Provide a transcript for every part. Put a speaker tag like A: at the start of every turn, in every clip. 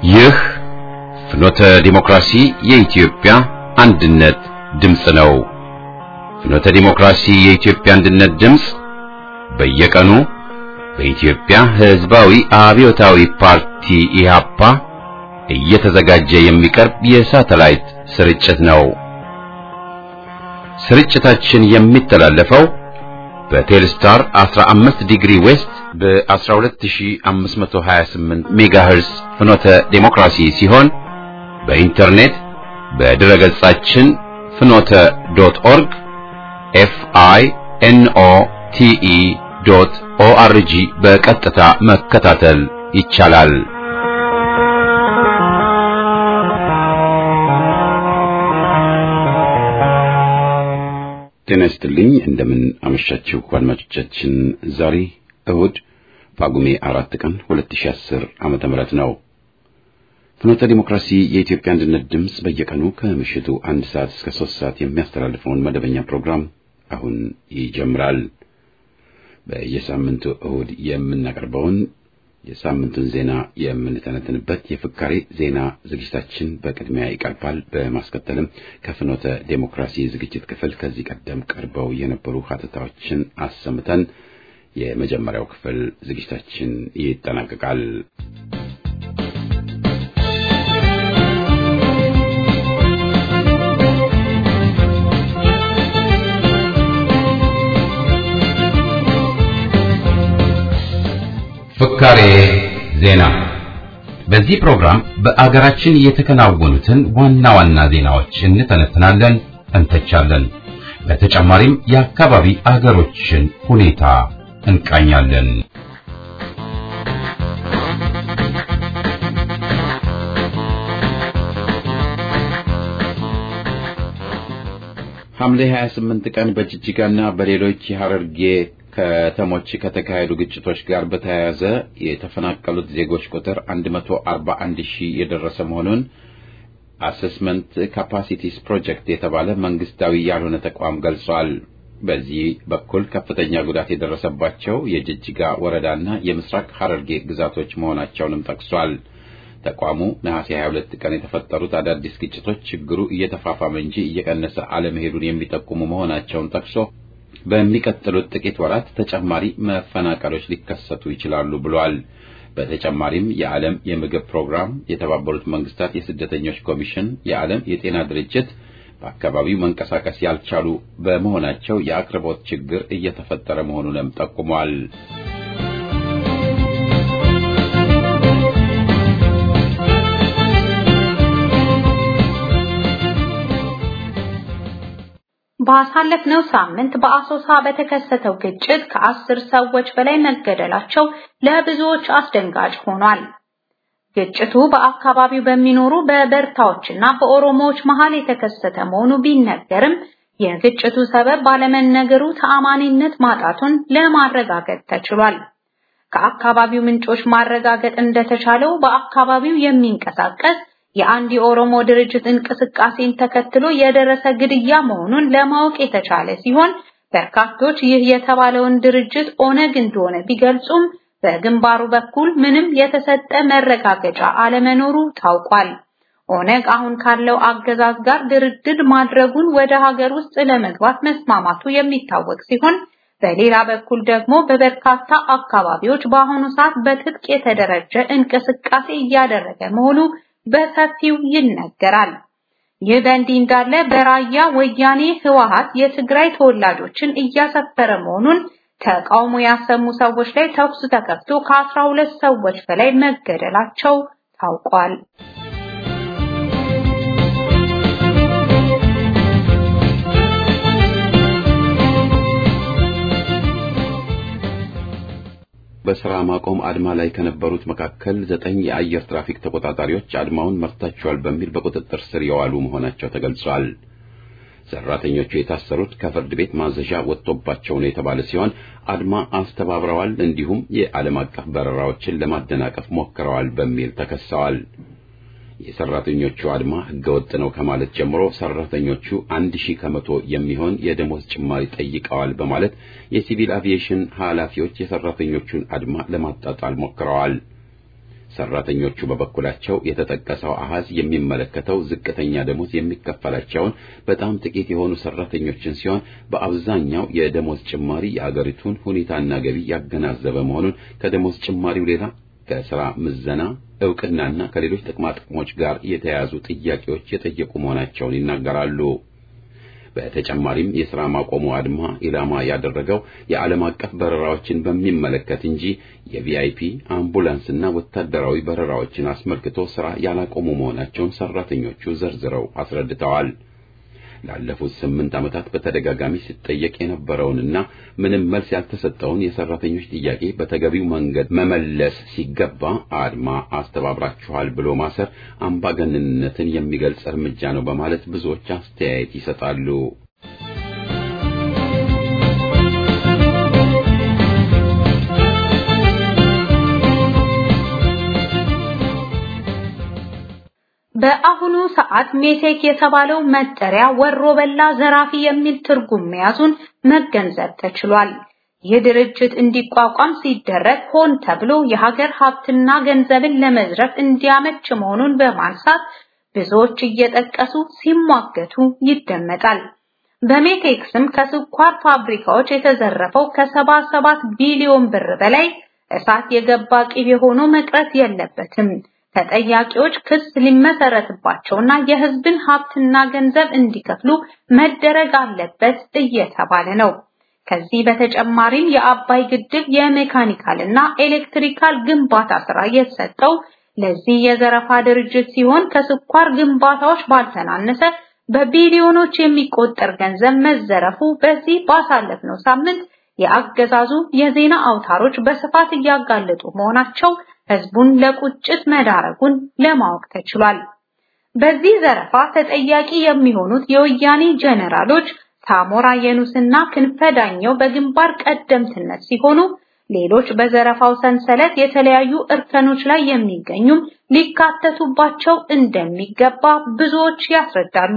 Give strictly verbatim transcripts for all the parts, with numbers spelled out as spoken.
A: ይህ ፍኖተ ዲሞክራሲ የኢትዮጵያ አንድነት ድምጽ ነው። ፍኖተ ዲሞክራሲ የኢትዮጵያ አንድነት ድምጽ በየቀኑ በኢትዮጵያ ሕዝባዊ አብዮታዊ ፓርቲ ኢህአፓ እየተዘጋጀ የሚቀርብ የሳተላይት ስርጭት ነው። ስርጭታችን የሚተላለፈው በቴልስታር አስራ አምስት ዲግሪ ዌስት በ12528 ሜጋሄርዝ ፍኖተ ዲሞክራሲ ሲሆን በኢንተርኔት በድረ ገጻችን ፍኖተ ዶት ኦርግ ኤፍ አይ ኤን ኦ ቲ ኢ ዶት ኦ አር ጂ በቀጥታ መከታተል ይቻላል። ጤና ይስጥልኝ። እንደምን አመሻችሁ አድማጮቻችን። ዛሬ እሁድ ጳጉሜ አራት ቀን ሁለት ሺህ አስር ዓመተ ምህረት ነው። ፍኖተ ዲሞክራሲ የኢትዮጵያ አንድነት ድምጽ በየቀኑ ከምሽቱ አንድ ሰዓት እስከ ሶስት ሰዓት የሚያስተላልፈውን መደበኛ ፕሮግራም አሁን ይጀምራል። በየሳምንቱ እሁድ የምናቀርበውን የሳምንቱን ዜና የምንተነትንበት የፍካሬ ዜና ዝግጅታችን በቅድሚያ ይቀርባል። በማስከተልም ከፍኖተ ዴሞክራሲ ዝግጅት ክፍል ከዚህ ቀደም ቀርበው የነበሩ ሀተታዎችን አሰምተን የመጀመሪያው ክፍል ዝግጅታችን ይጠናቀቃል። ፍካሬ ዜና። በዚህ ፕሮግራም በአገራችን የተከናወኑትን ዋና ዋና ዜናዎች እንተነትናለን፣ እንተቻለን። በተጨማሪም የአካባቢ አገሮችን ሁኔታ እንቃኛለን። ሐምሌ ሃያ ስምንት ቀን በጅጅጋና በሌሎች የሐረርጌ ከተሞች ከተካሄዱ ግጭቶች ጋር በተያያዘ የተፈናቀሉት ዜጎች ቁጥር አንድ መቶ አርባ አንድ ሺህ የደረሰ መሆኑን አሰስመንት ካፓሲቲስ ፕሮጀክት የተባለ መንግስታዊ ያልሆነ ተቋም ገልጿል። በዚህ በኩል ከፍተኛ ጉዳት የደረሰባቸው የጅጅጋ ወረዳና የምስራቅ ሐረርጌ ግዛቶች መሆናቸውንም ጠቅሷል። ተቋሙ ነሐሴ ሃያ ሁለት ቀን የተፈጠሩት አዳዲስ ግጭቶች ችግሩ እየተፋፋመ እንጂ እየቀነሰ አለመሄዱን የሚጠቁሙ መሆናቸውን ጠቅሶ በሚቀጥሉት ጥቂት ወራት ተጨማሪ መፈናቀሎች ሊከሰቱ ይችላሉ ብሏል። በተጨማሪም የዓለም የምግብ ፕሮግራም፣ የተባበሩት መንግስታት የስደተኞች ኮሚሽን፣ የዓለም የጤና ድርጅት በአካባቢው መንቀሳቀስ ያልቻሉ በመሆናቸው የአቅርቦት ችግር እየተፈጠረ መሆኑንም ጠቁሟል።
B: ባሳለፍነው ሳምንት በአሶሳ በተከሰተው ግጭት ከአስር ሰዎች በላይ መገደላቸው ለብዙዎች አስደንጋጭ ሆኗል። ግጭቱ በአካባቢው በሚኖሩ በበርታዎችና በኦሮሞዎች መሃል የተከሰተ መሆኑ ቢነገርም የግጭቱ ሰበብ ባለመነገሩ ተአማኒነት ማጣቱን ለማረጋገጥ ተችሏል። ከአካባቢው ምንጮች ማረጋገጥ እንደተቻለው በአካባቢው የሚንቀሳቀስ የአንድ የኦሮሞ ድርጅት እንቅስቃሴን ተከትሎ የደረሰ ግድያ መሆኑን ለማወቅ የተቻለ ሲሆን በርካቶች ይህ የተባለውን ድርጅት ኦነግ እንደሆነ ቢገልጹም በግንባሩ በኩል ምንም የተሰጠ መረጋገጫ አለመኖሩ ታውቋል። ኦነግ አሁን ካለው አገዛዝ ጋር ድርድር ማድረጉን ወደ ሀገር ውስጥ ለመግባት መስማማቱ የሚታወቅ ሲሆን በሌላ በኩል ደግሞ በበርካታ አካባቢዎች በአሁኑ ሰዓት በትጥቅ የተደረጀ እንቅስቃሴ እያደረገ መሆኑ በሰፊው ይነገራል። ይህ በእንዲህ እንዳለ በራያ ወያኔ ህወሓት የትግራይ ተወላጆችን እያሰፈረ መሆኑን ተቃውሞ ያሰሙ ሰዎች ላይ ተኩስ ተከፍቶ ከአስራ ሁለት ሰዎች በላይ መገደላቸው ታውቋል።
A: በስራ ማቆም አድማ ላይ ከነበሩት መካከል ዘጠኝ የአየር ትራፊክ ተቆጣጣሪዎች አድማውን መርታቸዋል በሚል በቁጥጥር ስር የዋሉ መሆናቸው ተገልጿል። ሰራተኞቹ የታሰሩት ከፍርድ ቤት ማዘዣ ወጥቶባቸው ነው የተባለ ሲሆን አድማ አስተባብረዋል፣ እንዲሁም የዓለም አቀፍ በረራዎችን ለማደናቀፍ ሞክረዋል በሚል ተከሰዋል። የሰራተኞቹ አድማ ህገወጥ ነው ከማለት ጀምሮ ሰራተኞቹ አንድ ሺህ ከመቶ የሚሆን የደሞዝ ጭማሪ ጠይቀዋል በማለት የሲቪል አቪዬሽን ኃላፊዎች የሰራተኞቹን አድማ ለማጣጣል ሞክረዋል። ሰራተኞቹ በበኩላቸው የተጠቀሰው አሃዝ የሚመለከተው ዝቅተኛ ደሞዝ የሚከፈላቸውን በጣም ጥቂት የሆኑ ሰራተኞችን ሲሆን በአብዛኛው የደሞዝ ጭማሪ የአገሪቱን ሁኔታና ገቢ ያገናዘበ መሆኑን ከደሞዝ ጭማሪው ሌላ ከሥራ ምዘና ዕውቅናና ከሌሎች ጥቅማ ጥቅሞች ጋር የተያያዙ ጥያቄዎች የጠየቁ መሆናቸውን ይናገራሉ። በተጨማሪም የሥራ ማቆሙ አድማ ኢላማ ያደረገው የዓለም አቀፍ በረራዎችን በሚመለከት እንጂ የቪአይፒ አምቡላንስና ወታደራዊ በረራዎችን አስመልክቶ ሥራ ያላቆሙ መሆናቸውን ሰራተኞቹ ዘርዝረው አስረድተዋል። ላለፉት ስምንት ዓመታት በተደጋጋሚ ሲጠየቅ የነበረውንና ምንም መልስ ያልተሰጠውን የሰራተኞች ጥያቄ በተገቢው መንገድ መመለስ ሲገባ አድማ አስተባብራችኋል ብሎ ማሰር አምባገነንነትን የሚገልጽ እርምጃ ነው በማለት ብዙዎች አስተያየት ይሰጣሉ።
B: በአሁኑ ሰዓት ሜቴክ የተባለው መጠሪያ ወሮ በላ ዘራፊ የሚል ትርጉም መያዙን መገንዘብ ተችሏል። የድርጅት እንዲቋቋም ሲደረግ ሆን ተብሎ የሀገር ሀብትና ገንዘብን ለመዝረፍ እንዲያመች መሆኑን በማንሳት ብዙዎች እየጠቀሱ ሲሟገቱ ይደመጣል። በሜቴክ ስም ከስኳር ፋብሪካዎች የተዘረፈው ከሰባ ሰባት ቢሊዮን ብር በላይ እሳት የገባ ቅቤ ሆኖ መቅረት የለበትም። ተጠያቂዎች ክስ ሊመሰረትባቸውና የሕዝብን ሀብትና ገንዘብ እንዲከፍሉ መደረግ አለበት እየተባለ ነው። ከዚህ በተጨማሪም የአባይ ግድብ የሜካኒካልና ኤሌክትሪካል ግንባታ ስራ የተሰጠው ለዚህ የዘረፋ ድርጅት ሲሆን ከስኳር ግንባታዎች ባልተናነሰ በቢሊዮኖች የሚቆጠር ገንዘብ መዘረፉ በዚህ ባሳለፍነው ሳምንት የአገዛዙ የዜና አውታሮች በስፋት እያጋለጡ መሆናቸው ህዝቡን ለቁጭት መዳረጉን ለማወቅ ተችሏል። በዚህ ዘረፋ ተጠያቂ የሚሆኑት የወያኔ ጀነራሎች ሳሞራ የኑስና ክንፈዳኛው በግንባር ቀደምትነት ሲሆኑ ሌሎች በዘረፋው ሰንሰለት የተለያዩ እርከኖች ላይ የሚገኙም ሊካተቱባቸው እንደሚገባ ብዙዎች ያስረዳሉ።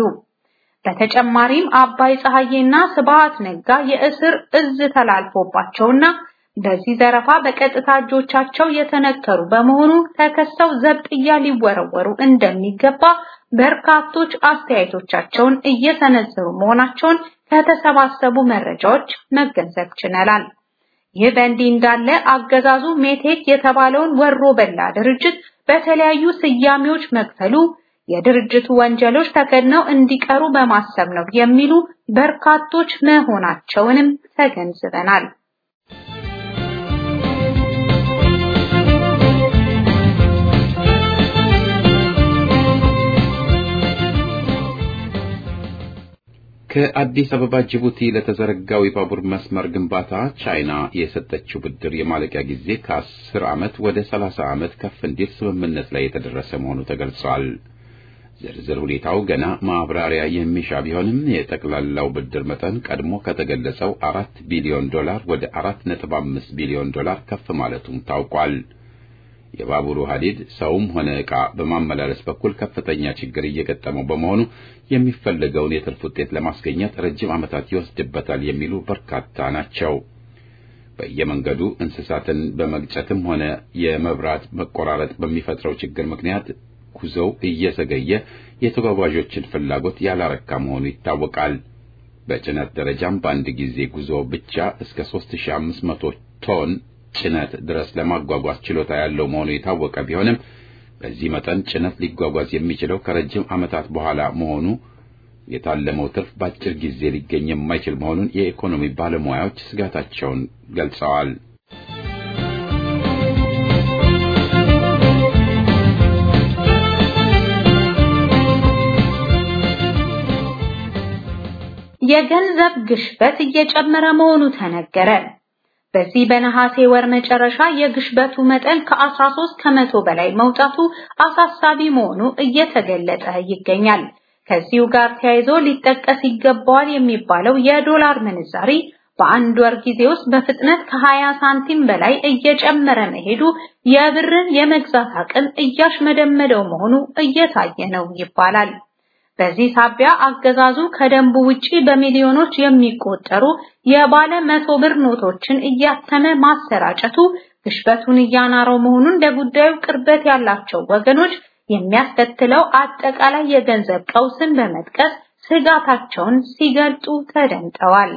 B: በተጨማሪም አባይ ፀሐዬና ስብሃት ነጋ የእስር እዝ ተላልፎባቸውና በዚህ ዘረፋ በቀጥታ እጆቻቸው የተነከሩ በመሆኑ ተከሰው ዘብጥያ ሊወረወሩ እንደሚገባ በርካቶች አስተያየቶቻቸውን እየሰነዘሩ መሆናቸውን ከተሰባሰቡ መረጃዎች መገንዘብ ችለናል። ይህ በእንዲህ እንዳለ አገዛዙ ሜቴክ የተባለውን ወሮ በላ ድርጅት በተለያዩ ስያሜዎች መክፈሉ የድርጅቱ ወንጀሎች ተከድነው እንዲቀሩ በማሰብ ነው የሚሉ በርካቶች መሆናቸውንም ተገንዝበናል።
A: ከአዲስ አበባ ጅቡቲ ለተዘረጋው የባቡር መስመር ግንባታ ቻይና የሰጠችው ብድር የማለቂያ ጊዜ ከአስር ዓመት ወደ ሰላሳ ዓመት ከፍ እንዲል ስምምነት ላይ የተደረሰ መሆኑ ተገልጿል። ዝርዝር ሁኔታው ገና ማብራሪያ የሚሻ ቢሆንም የጠቅላላው ብድር መጠን ቀድሞ ከተገለጸው አራት ቢሊዮን ዶላር ወደ አራት ነጥብ አምስት ቢሊዮን ዶላር ከፍ ማለቱም ታውቋል። የባቡሩ ሐዲድ ሰውም ሆነ ዕቃ በማመላለስ በኩል ከፍተኛ ችግር እየገጠመው በመሆኑ የሚፈልገውን የትርፍ ውጤት ለማስገኘት ረጅም ዓመታት ይወስድበታል የሚሉ በርካታ ናቸው። በየመንገዱ እንስሳትን በመግጨትም ሆነ የመብራት መቆራረጥ በሚፈጥረው ችግር ምክንያት ጉዞው እየዘገየ የተጓጓዦችን ፍላጎት ያላረካ መሆኑ ይታወቃል። በጭነት ደረጃም በአንድ ጊዜ ጉዞ ብቻ እስከ ሦስት ሺህ አምስት መቶ ቶን ጭነት ድረስ ለማጓጓዝ ችሎታ ያለው መሆኑ የታወቀ ቢሆንም በዚህ መጠን ጭነት ሊጓጓዝ የሚችለው ከረጅም ዓመታት በኋላ መሆኑ የታለመው ትርፍ በአጭር ጊዜ ሊገኝ የማይችል መሆኑን የኢኮኖሚ ባለሙያዎች ስጋታቸውን ገልጸዋል።
B: የገንዘብ ግሽበት እየጨመረ መሆኑ ተነገረ። በዚህ በነሐሴ ወር መጨረሻ የግሽበቱ መጠን ከአስራ ሦስት ከመቶ በላይ መውጣቱ አሳሳቢ መሆኑ እየተገለጸ ይገኛል። ከዚሁ ጋር ተያይዞ ሊጠቀስ ይገባዋል የሚባለው የዶላር ምንዛሪ በአንድ ወር ጊዜ ውስጥ በፍጥነት ከሀያ ሳንቲም በላይ እየጨመረ መሄዱ የብርን የመግዛት አቅም እያሽመደመደው መሆኑ እየታየ ነው ይባላል። በዚህ ሳቢያ አገዛዙ ከደንቡ ውጪ በሚሊዮኖች የሚቆጠሩ የባለ መቶ ብር ኖቶችን እያተመ ማሰራጨቱ ግሽበቱን እያናረው መሆኑን ለጉዳዩ ቅርበት ያላቸው ወገኖች የሚያስከትለው አጠቃላይ የገንዘብ ቀውስን በመጥቀስ ስጋታቸውን ሲገልጡ ተደምጠዋል።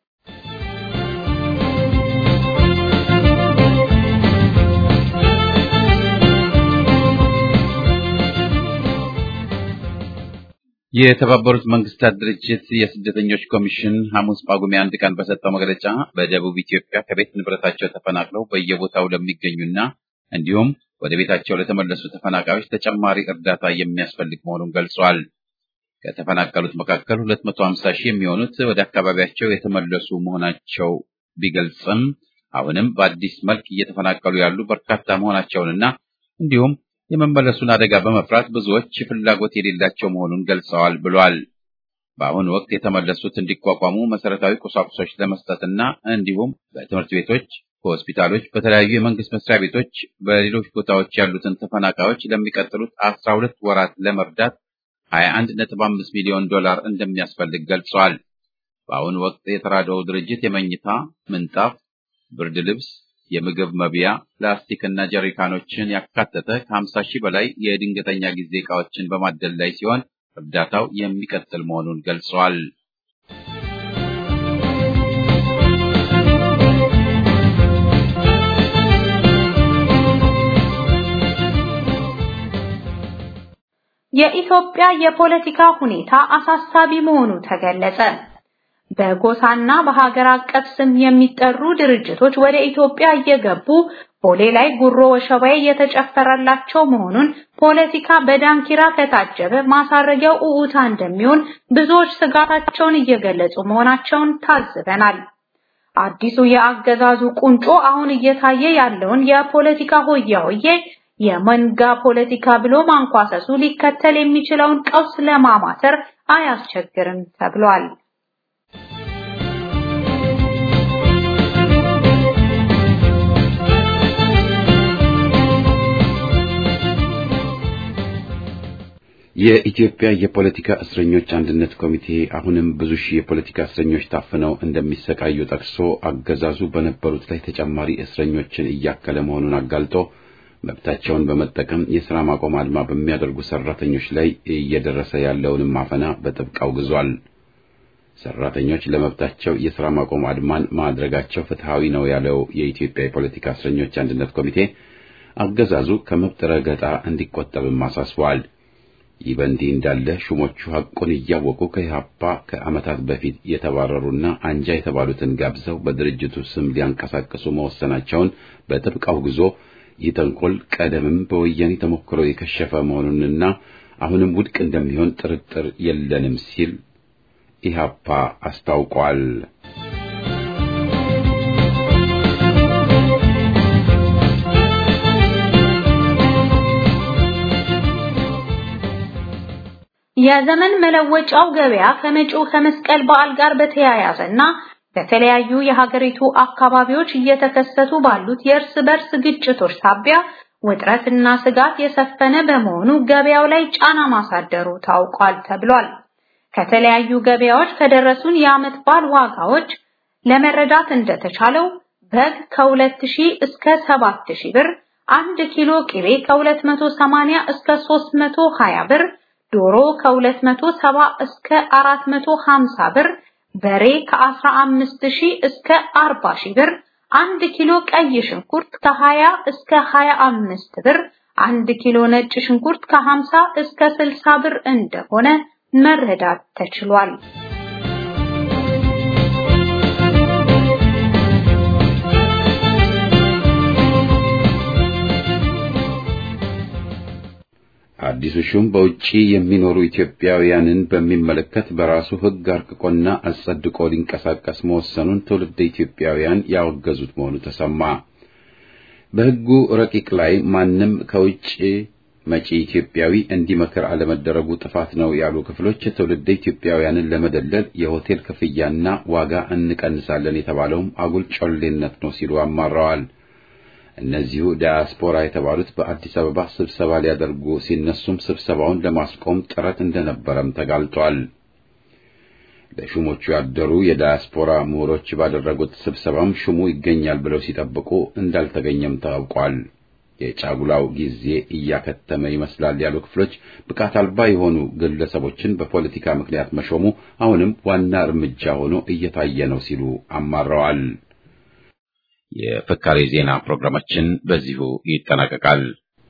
A: የተባበሩት መንግስታት ድርጅት የስደተኞች ኮሚሽን ሐሙስ ጳጉሜ አንድ ቀን በሰጠው መግለጫ በደቡብ ኢትዮጵያ ከቤት ንብረታቸው ተፈናቅለው በየቦታው ለሚገኙና እንዲሁም ወደ ቤታቸው ለተመለሱ ተፈናቃዮች ተጨማሪ እርዳታ የሚያስፈልግ መሆኑን ገልጿል። ከተፈናቀሉት መካከል ሁለት መቶ ሃምሳ ሺህ የሚሆኑት ወደ አካባቢያቸው የተመለሱ መሆናቸው ቢገልጽም አሁንም በአዲስ መልክ እየተፈናቀሉ ያሉ በርካታ መሆናቸውንና እንዲሁም የመመለሱን አደጋ በመፍራት ብዙዎች ፍላጎት የሌላቸው መሆኑን ገልጸዋል ብሏል። በአሁኑ ወቅት የተመለሱት እንዲቋቋሙ መሰረታዊ ቁሳቁሶች ለመስጠትና እንዲሁም በትምህርት ቤቶች፣ በሆስፒታሎች፣ በተለያዩ የመንግስት መስሪያ ቤቶች፣ በሌሎች ቦታዎች ያሉትን ተፈናቃዮች ለሚቀጥሉት አስራ ሁለት ወራት ለመርዳት ሀያ አንድ ነጥብ አምስት ሚሊዮን ዶላር እንደሚያስፈልግ ገልጿል። በአሁኑ ወቅት የተራድኦ ድርጅት የመኝታ ምንጣፍ፣ ብርድ ልብስ፣ የምግብ መብያ፣ ፕላስቲክና ጀሪካኖችን ያካተተ ከሀምሳ ሺህ በላይ የድንገተኛ ጊዜ ዕቃዎችን በማደል ላይ ሲሆን እርዳታው የሚቀጥል መሆኑን ገልጿል።
B: የኢትዮጵያ የፖለቲካ ሁኔታ አሳሳቢ መሆኑ ተገለጸ። በጎሳና በሀገር አቀፍ ስም የሚጠሩ ድርጅቶች ወደ ኢትዮጵያ እየገቡ ቦሌ ላይ ጉሮ ወሸባይ የተጨፈረላቸው መሆኑን ፖለቲካ በዳንኪራ ከታጀበ ማሳረጊያው ኡኡታ እንደሚሆን ብዙዎች ስጋታቸውን እየገለጹ መሆናቸውን ታዝበናል። አዲሱ የአገዛዙ ቁንጮ አሁን እየታየ ያለውን የፖለቲካ ሆያ ሆዬ የመንጋ ፖለቲካ ብሎ ማንኳሰሱ ሊከተል የሚችለውን ቀውስ ለማማተር አያስቸግርም ተብሏል።
A: የኢትዮጵያ የፖለቲካ እስረኞች አንድነት ኮሚቴ አሁንም ብዙ ሺህ የፖለቲካ እስረኞች ታፍነው እንደሚሰቃዩ ጠቅሶ አገዛዙ በነበሩት ላይ ተጨማሪ እስረኞችን እያከለ መሆኑን አጋልጦ መብታቸውን በመጠቀም የሥራ ማቆም አድማ በሚያደርጉ ሰራተኞች ላይ እየደረሰ ያለውን ማፈና በጥብቅ አውግዟል። ሰራተኞች ለመብታቸው የሥራ ማቆም አድማን ማድረጋቸው ፍትሃዊ ነው ያለው የኢትዮጵያ የፖለቲካ እስረኞች አንድነት ኮሚቴ አገዛዙ ከመብት ረገጣ እንዲቆጠብም አሳስቧል። ይህ በእንዲህ እንዳለ ሹሞቹ ሐቁን እያወቁ ከኢህአፓ ከዓመታት በፊት የተባረሩና አንጃ የተባሉትን ጋብዘው በድርጅቱ ስም ሊያንቀሳቅሱ መወሰናቸውን በጥብቅ አውግዞ ይህ ተንኮል ቀደምም በወያኔ ተሞክሮ የከሸፈ መሆኑንና አሁንም ውድቅ እንደሚሆን ጥርጥር የለንም ሲል ኢህአፓ አስታውቋል።
B: የዘመን መለወጫው ገበያ ከመጪው ከመስቀል በዓል ጋር በተያያዘና በተለያዩ የሀገሪቱ አካባቢዎች እየተከሰቱ ባሉት የእርስ በርስ ግጭቶች ሳቢያ ውጥረትና ስጋት የሰፈነ በመሆኑ ገበያው ላይ ጫና ማሳደሩ ታውቋል ተብሏል። ከተለያዩ ገበያዎች ከደረሱን የዓመት በዓል ዋጋዎች ለመረዳት እንደተቻለው በግ ከሁለት ሺህ እስከ ሰባት ሺህ ብር፣ አንድ ኪሎ ቅቤ ከሁለት መቶ ሰማንያ እስከ ሦስት መቶ ሀያ ብር፣ ዶሮ ከሁለት መቶ ሰባ እስከ አራት መቶ ሀምሳ ብር፣ በሬ ከአስራ አምስት ሺህ እስከ አርባ ሺህ ብር፣ አንድ ኪሎ ቀይ ሽንኩርት ከሀያ እስከ ሀያ አምስት ብር፣ አንድ ኪሎ ነጭ ሽንኩርት ከሀምሳ እስከ ስልሳ ብር እንደሆነ መረዳት ተችሏል።
A: አዲሱ ሹም በውጪ የሚኖሩ ኢትዮጵያውያንን በሚመለከት በራሱ ሕግ አርቅቆና አጸድቆ ሊንቀሳቀስ መወሰኑን ትውልደ ኢትዮጵያውያን ያወገዙት መሆኑ ተሰማ። በሕጉ ረቂቅ ላይ ማንም ከውጪ መጪ ኢትዮጵያዊ እንዲመክር አለመደረጉ ጥፋት ነው ያሉ ክፍሎች ትውልደ ኢትዮጵያውያንን ለመደለል የሆቴል ክፍያና ዋጋ እንቀንሳለን የተባለውም አጉል ጮሌነት ነው ሲሉ አማረዋል። እነዚሁ ዳያስፖራ የተባሉት በአዲስ አበባ ስብሰባ ሊያደርጉ ሲነሱም ስብሰባውን ለማስቆም ጥረት እንደነበረም ተጋልጧል። ለሹሞቹ ያደሩ የዳያስፖራ ምሁሮች ባደረጉት ስብሰባም ሹሙ ይገኛል ብለው ሲጠብቁ እንዳልተገኘም ታውቋል። የጫጉላው ጊዜ እያከተመ ይመስላል ያሉ ክፍሎች ብቃት አልባ የሆኑ ግለሰቦችን በፖለቲካ ምክንያት መሾሙ አሁንም ዋና እርምጃ ሆኖ እየታየ ነው ሲሉ አማረዋል። የፍካሬ ዜና ፕሮግራማችን በዚሁ ይጠናቀቃል።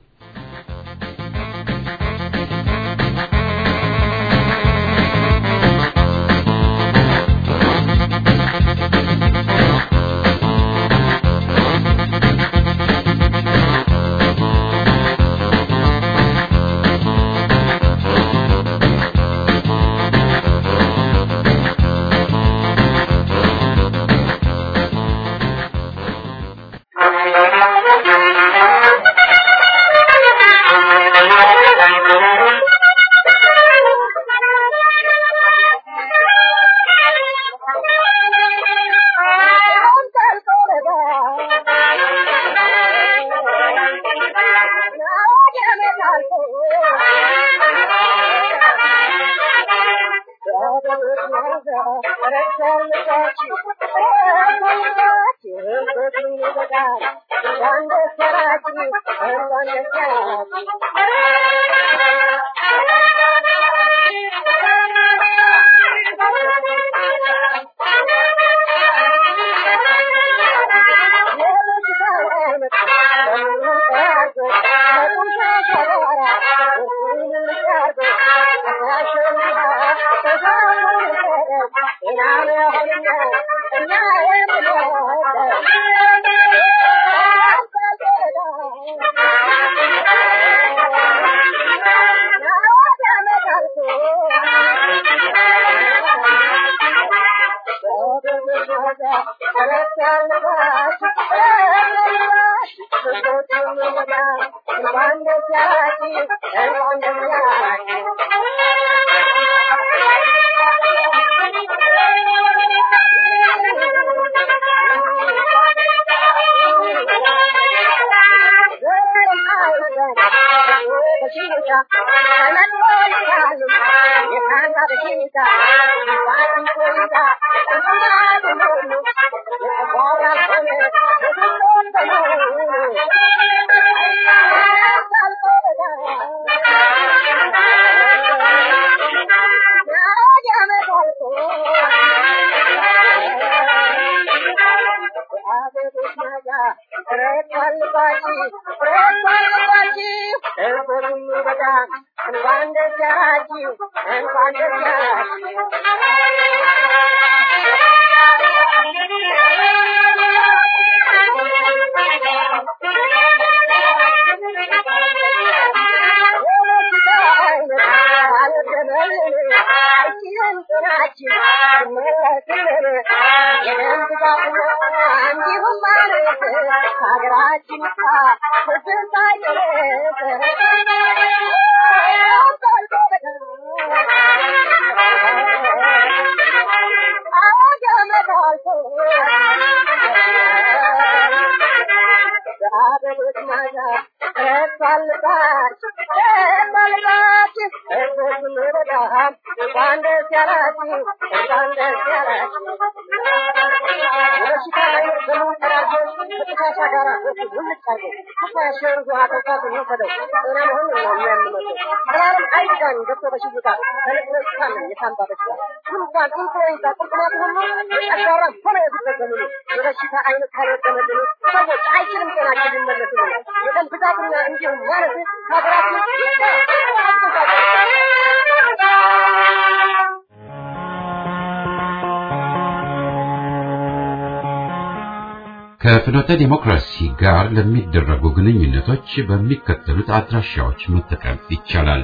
A: ከፍኖተ ዲሞክራሲ ጋር ለሚደረጉ ግንኙነቶች በሚከተሉት አድራሻዎች መጠቀም ይቻላል።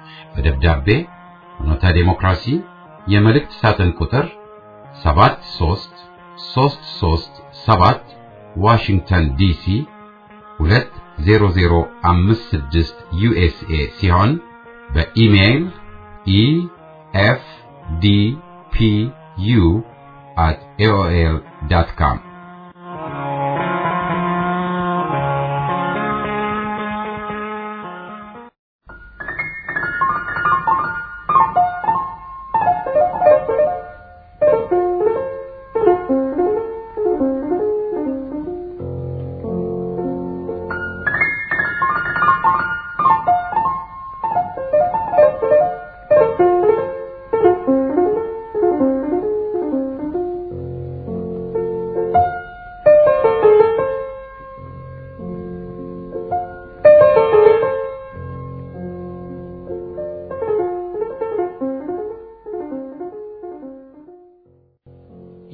A: በደብዳቤ ፍኖተ ዲሞክራሲ የመልእክት ሳጥን ቁጥር ሰባት ሶስት ሶስት ሶስት ሰባት ዋሽንግተን ዲሲ ሁለት ዜሮ ዜሮ አምስት ስድስት ዩኤስኤ ሲሆን በኢሜይል ኢ ኤፍ ዲ ፒ ዩ አት ኤ ኦ ኤል ዶት ኮም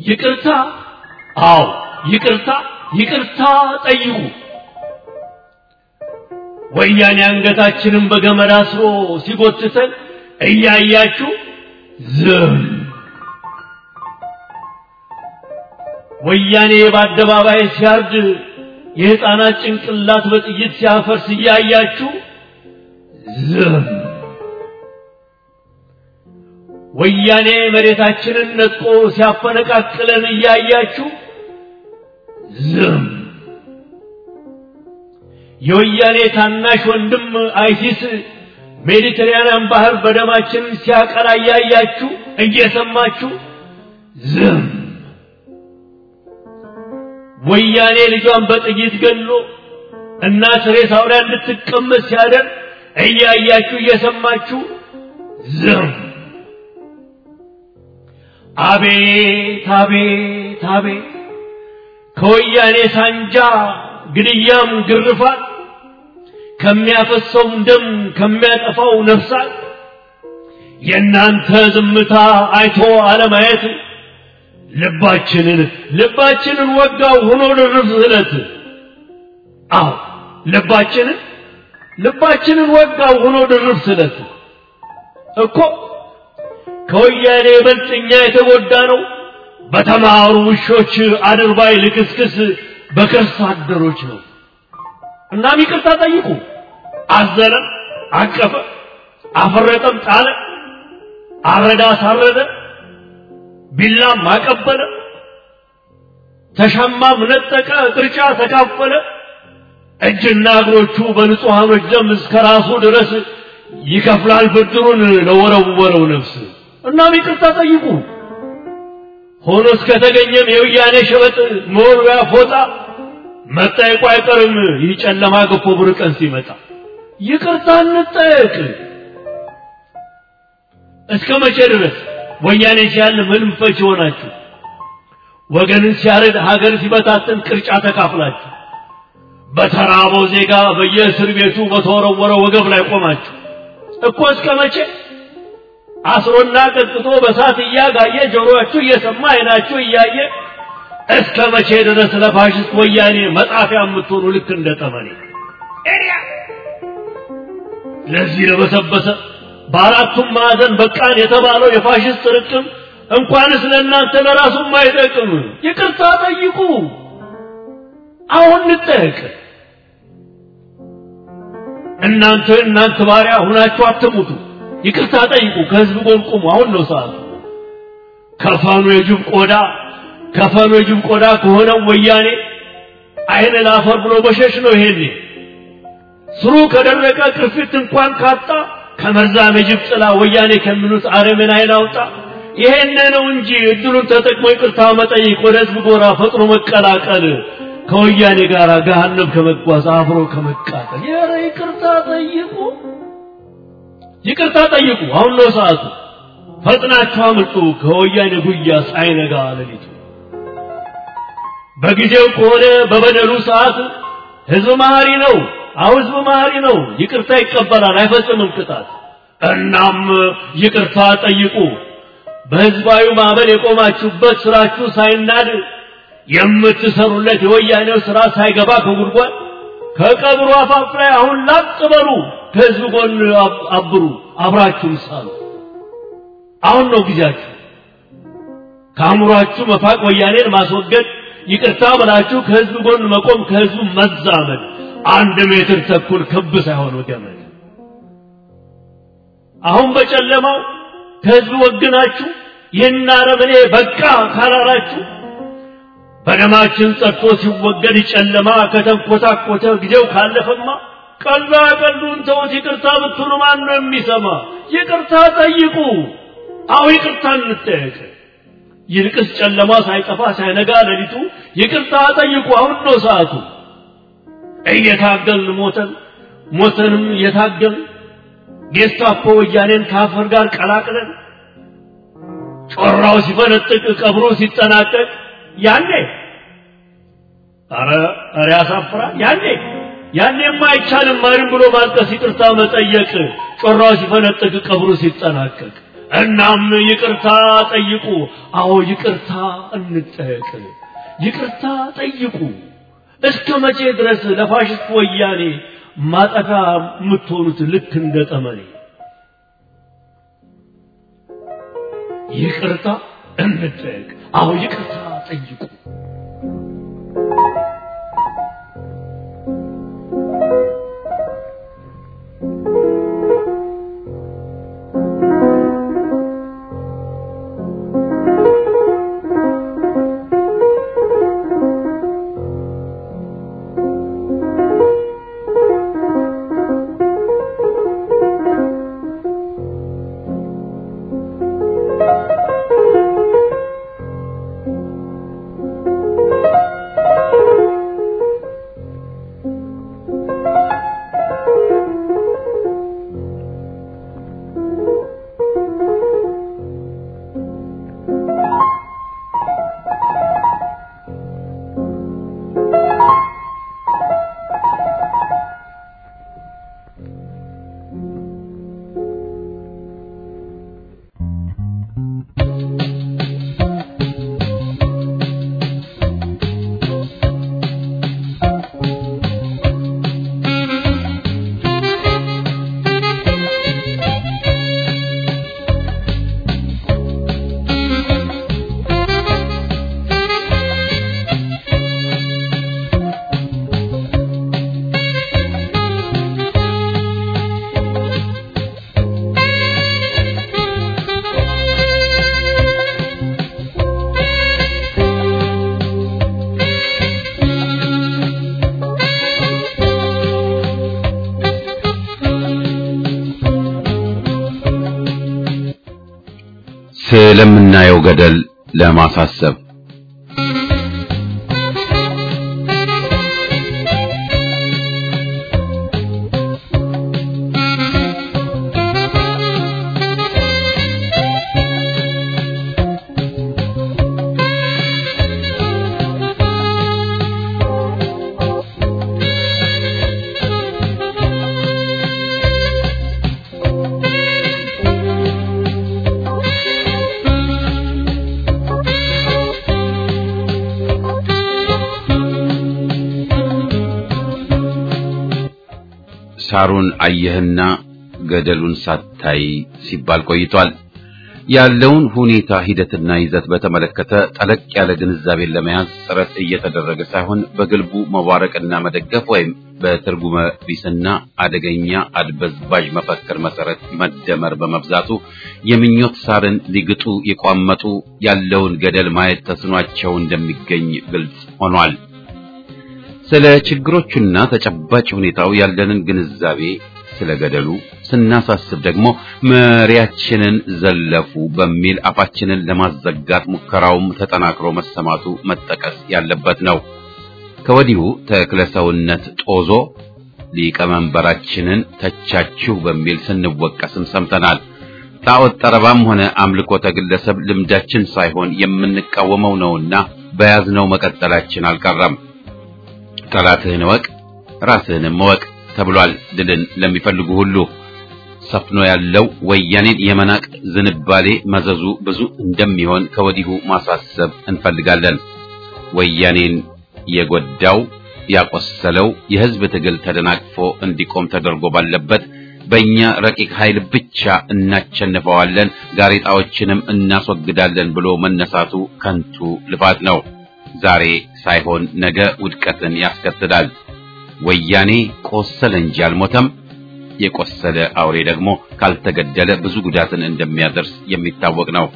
C: ይቅርታ አዎ ይቅርታ ይቅርታ ጠይቁ ወያኔ አንገታችንን በገመድ አስሮ ሲጎትተን እያያችሁ ዝም ወያኔ በአደባባይ ሲያርድ የህፃናት ጭንቅላት በጥይት ሲያፈርስ እያያችሁ ዝም ወያኔ መሬታችንን ነጥቆ ሲያፈነቃቅለን እያያችሁ ዝም የወያኔ ታናሽ ወንድም አይሲስ ሜዲተራኒያን ባህር በደማችን ሲያቀላ እያያችሁ እየሰማችሁ ዝም ወያኔ ልጇን በጥይት ገሎ እናት ሬሳው ላይ እንድትቀመጥ ሲያደርግ እያያችሁ እየሰማችሁ ዝም አቤት አቤት አቤት ከወያኔ ሳንጃ ግድያም ግርፋት ከሚያፈሰው ደም ከሚያጠፋው ነፍሳት የእናንተ ዝምታ አይቶ አለማየት ልባችንን ልባችንን ወጋው ሆኖ ድርብ ዝለት አዎ ልባችንን ልባችንን ወጋው ሆኖ ድርብ ዝለት እኮ ከወያኔ በልጥኛ የተጎዳ ነው በተማሩ ውሾች አድርባይ ልክስክስ በከርስ አደሮች ነው እናም ይቅርታ ጠይቁ አዘነ አቀፈ አፈረጠም ጣለ አረዳ ሳረደ ቢላም ማቀበለ ተሻማም ነጠቀ ቅርጫ ተካፈለ እጅና እግሮቹ በንጹሃኖች ደም እስከ ራሱ ድረስ ይከፍላል ብድሩን ለወረወረው ነፍስ እናም ይቅርታ ጠይቁ ሆኖ እስከተገኘም የወያኔ ሸበጥ ሞርያ ፎጣ መጠየቁ አይቀርም ይህ ጨለማ ገፎ ብር ቀን ሲመጣ ይቅርታ እንጠየቅ እስከ መቼ ድረስ ወያኔ ሲያል ምንም ፈች ሆናችሁ ወገንን ሲያረድ ሀገር ሲበታተን ቅርጫ ተካፍላችሁ በተራበው ዜጋ በየእስር ቤቱ በተወረወረ ወገብ ላይ ቆማችሁ እኮ እስከ መቼ አስሮና ቀጥቶ በሳት እያጋየ ጆሮአችሁ እየሰማ አይናችሁ እያየ እስከ መቼ ድረስ ለፋሽስት ወያኔ መጣፊያ የምትሆኑ ልክ እንደ ጠመኔ ለዚህ ለበሰበሰ በአራቱም ማዕዘን በቃን የተባለው የፋሽስት ርቅም እንኳንስ ለእናንተ ለራሱም አይጠቅም ይቅርታ ጠይቁ አሁን እንጠየቅ እናንተ እናንተ ባሪያ ሁናችሁ አትሙቱ ይቅርታ ጠይቁ ከህዝብ ጎን ቁሙ አሁን ነው ሰዓቱ ከፋኑ የጅብ ቆዳ ከፋኑ የጅብ ቆዳ ከሆነው ወያኔ አይነ ላፈር ብሎ በሸሽ ነው ይሄኔ ስሩ ከደረቀ ቅርፊት እንኳን ካጣ ከመርዛም የጅብ ጥላ ወያኔ ከሚሉት አረመኔ አይላውጣ ይሄን ነው እንጂ እድሉን ተጠቅሞ ይቅርታ መጠየቅ ወደ ህዝብ ጎራ ፈጥሮ መቀላቀል ከወያኔ ጋር ገሃነም ከመጓዝ አብሮ ከመቃጠል የረ ይቅርታ ጠይቁ ይቅርታ ጠይቁ አሁን ነው ሰዓቱ ፈጥናችሁ አምልጡ ከወያኔ ጉያ ሳይነጋ ለሊቱ በጊዜው ከሆነ በበደሉ ሰዓት ህዝብ መሐሪ ነው አው ህዝብ መሐሪ ነው ይቅርታ ይቀበላል አይፈጽምም ቅጣት እናም ይቅርታ ጠይቁ በህዝባዊ ማዕበል የቆማችሁበት ስራችሁ ሳይናድ የምትሰሩለት የወያኔው ስራ ሳይገባ ከጉድጓድ ከቀብሩ አፋፍ ላይ አሁን ላጥ በሉ ከህዝብ ጎን አብሩ አብራችሁ ሳሉ አሁን ነው ጊዜያችሁ ከአእምሯችሁ መፋቅ ወያኔን ማስወገድ ይቅርታ ብላችሁ ከህዝብ ጎን መቆም ከህዝቡ መዛመድ አንድ ሜትር ተኩል ክብ ሳይሆን ገመድ አሁን በጨለማው ከህዝብ ወግናችሁ ይናረመኔ በቃ ካላላችሁ በደማችን ጸጥቶ ሲወገድ ጨለማ ከተንኮታኮተ ጊዜው ካለፈማ ቀልባ ቀልዱን ተውት ይቅርታ ብትሉ ማን ነው የሚሰማ ይቅርታ ጠይቁ አው ይቅርታ እንጠየቅ ይልቅስ ጨለማ ሳይጠፋ ሳይነጋ ለሊቱ ይቅርታ ጠይቁ አሁን ነው ሰዓቱ እየታገልን ሞተን ሞተንም እየታገልን ጌስታፖ ወያኔን ካፈር ጋር ቀላቅለን ጮራው ሲፈነጥቅ ቀብሩ ሲጠናቀቅ ያኔ አረ አረ ያሳፍራል ያኔ ያኔማ አይቻልም ማርም ብሎ ማልቀስ ይቅርታ መጠየቅ ጮራው ሲፈነጥቅ ቀብሩ ሲጠናቀቅ እናም ይቅርታ ጠይቁ አዎ ይቅርታ እንጠየቅ ይቅርታ ጠይቁ እስከ መቼ ድረስ ለፋሽስት ወያኔ ማጠፋ የምትሆኑት ልክ እንደ ጠመኔ ይቅርታ እንጠየቅ አዎ ይቅርታ ጠይቁ
A: ስለምናየው ገደል ለማሳሰብ ሳሩን አየህና ገደሉን ሳታይ ሲባል ቆይቷል። ያለውን ሁኔታ ሂደትና ይዘት በተመለከተ ጠለቅ ያለ ግንዛቤን ለመያዝ ጥረት እየተደረገ ሳይሆን በግልቡ መዋረቅና መደገፍ ወይም በትርጉመ ቢስና አደገኛ አድበዝባዥ መፈክር መሰረት መደመር በመብዛቱ የምኞት ሳርን ሊግጡ የቋመጡ ያለውን ገደል ማየት ተስኗቸው እንደሚገኝ ግልጽ ሆኗል። ስለ ችግሮቹና ተጨባጭ ሁኔታው ያለንን ግንዛቤ ስለገደሉ ስናሳስብ ደግሞ መሪያችንን ዘለፉ በሚል አፋችንን ለማዘጋት ሙከራውም ተጠናክሮ መሰማቱ መጠቀስ ያለበት ነው። ከወዲሁ ተክለሰውነት ጦዞ ሊቀመንበራችንን ተቻችሁ በሚል ስንወቀስም ሰምተናል። ጣዖት ጠረባም ሆነ አምልኮተ ግለሰብ ልምዳችን ሳይሆን የምንቃወመው ነውና በያዝነው መቀጠላችን አልቀረም። ጠላትህን ወቅ ራስህንም ወቅ ተብሏል። ድልን ለሚፈልጉ ሁሉ ሰፍኖ ያለው ወያኔን የመናቅ ዝንባሌ መዘዙ ብዙ እንደሚሆን ከወዲሁ ማሳሰብ እንፈልጋለን። ወያኔን የጎዳው ያቆሰለው የህዝብ ትግል ተደናቅፎ እንዲቆም ተደርጎ ባለበት በእኛ ረቂቅ ኃይል ብቻ እናቸንፈዋለን፣ ጋሬጣዎችንም እናስወግዳለን ብሎ መነሳቱ ከንቱ ልፋት ነው። ዛሬ ሳይሆን ነገ ውድቀትን ያስከትላል። ወያኔ ቆሰለ እንጂ አልሞተም። የቆሰለ አውሬ ደግሞ ካልተገደለ ብዙ ጉዳትን እንደሚያደርስ የሚታወቅ ነው።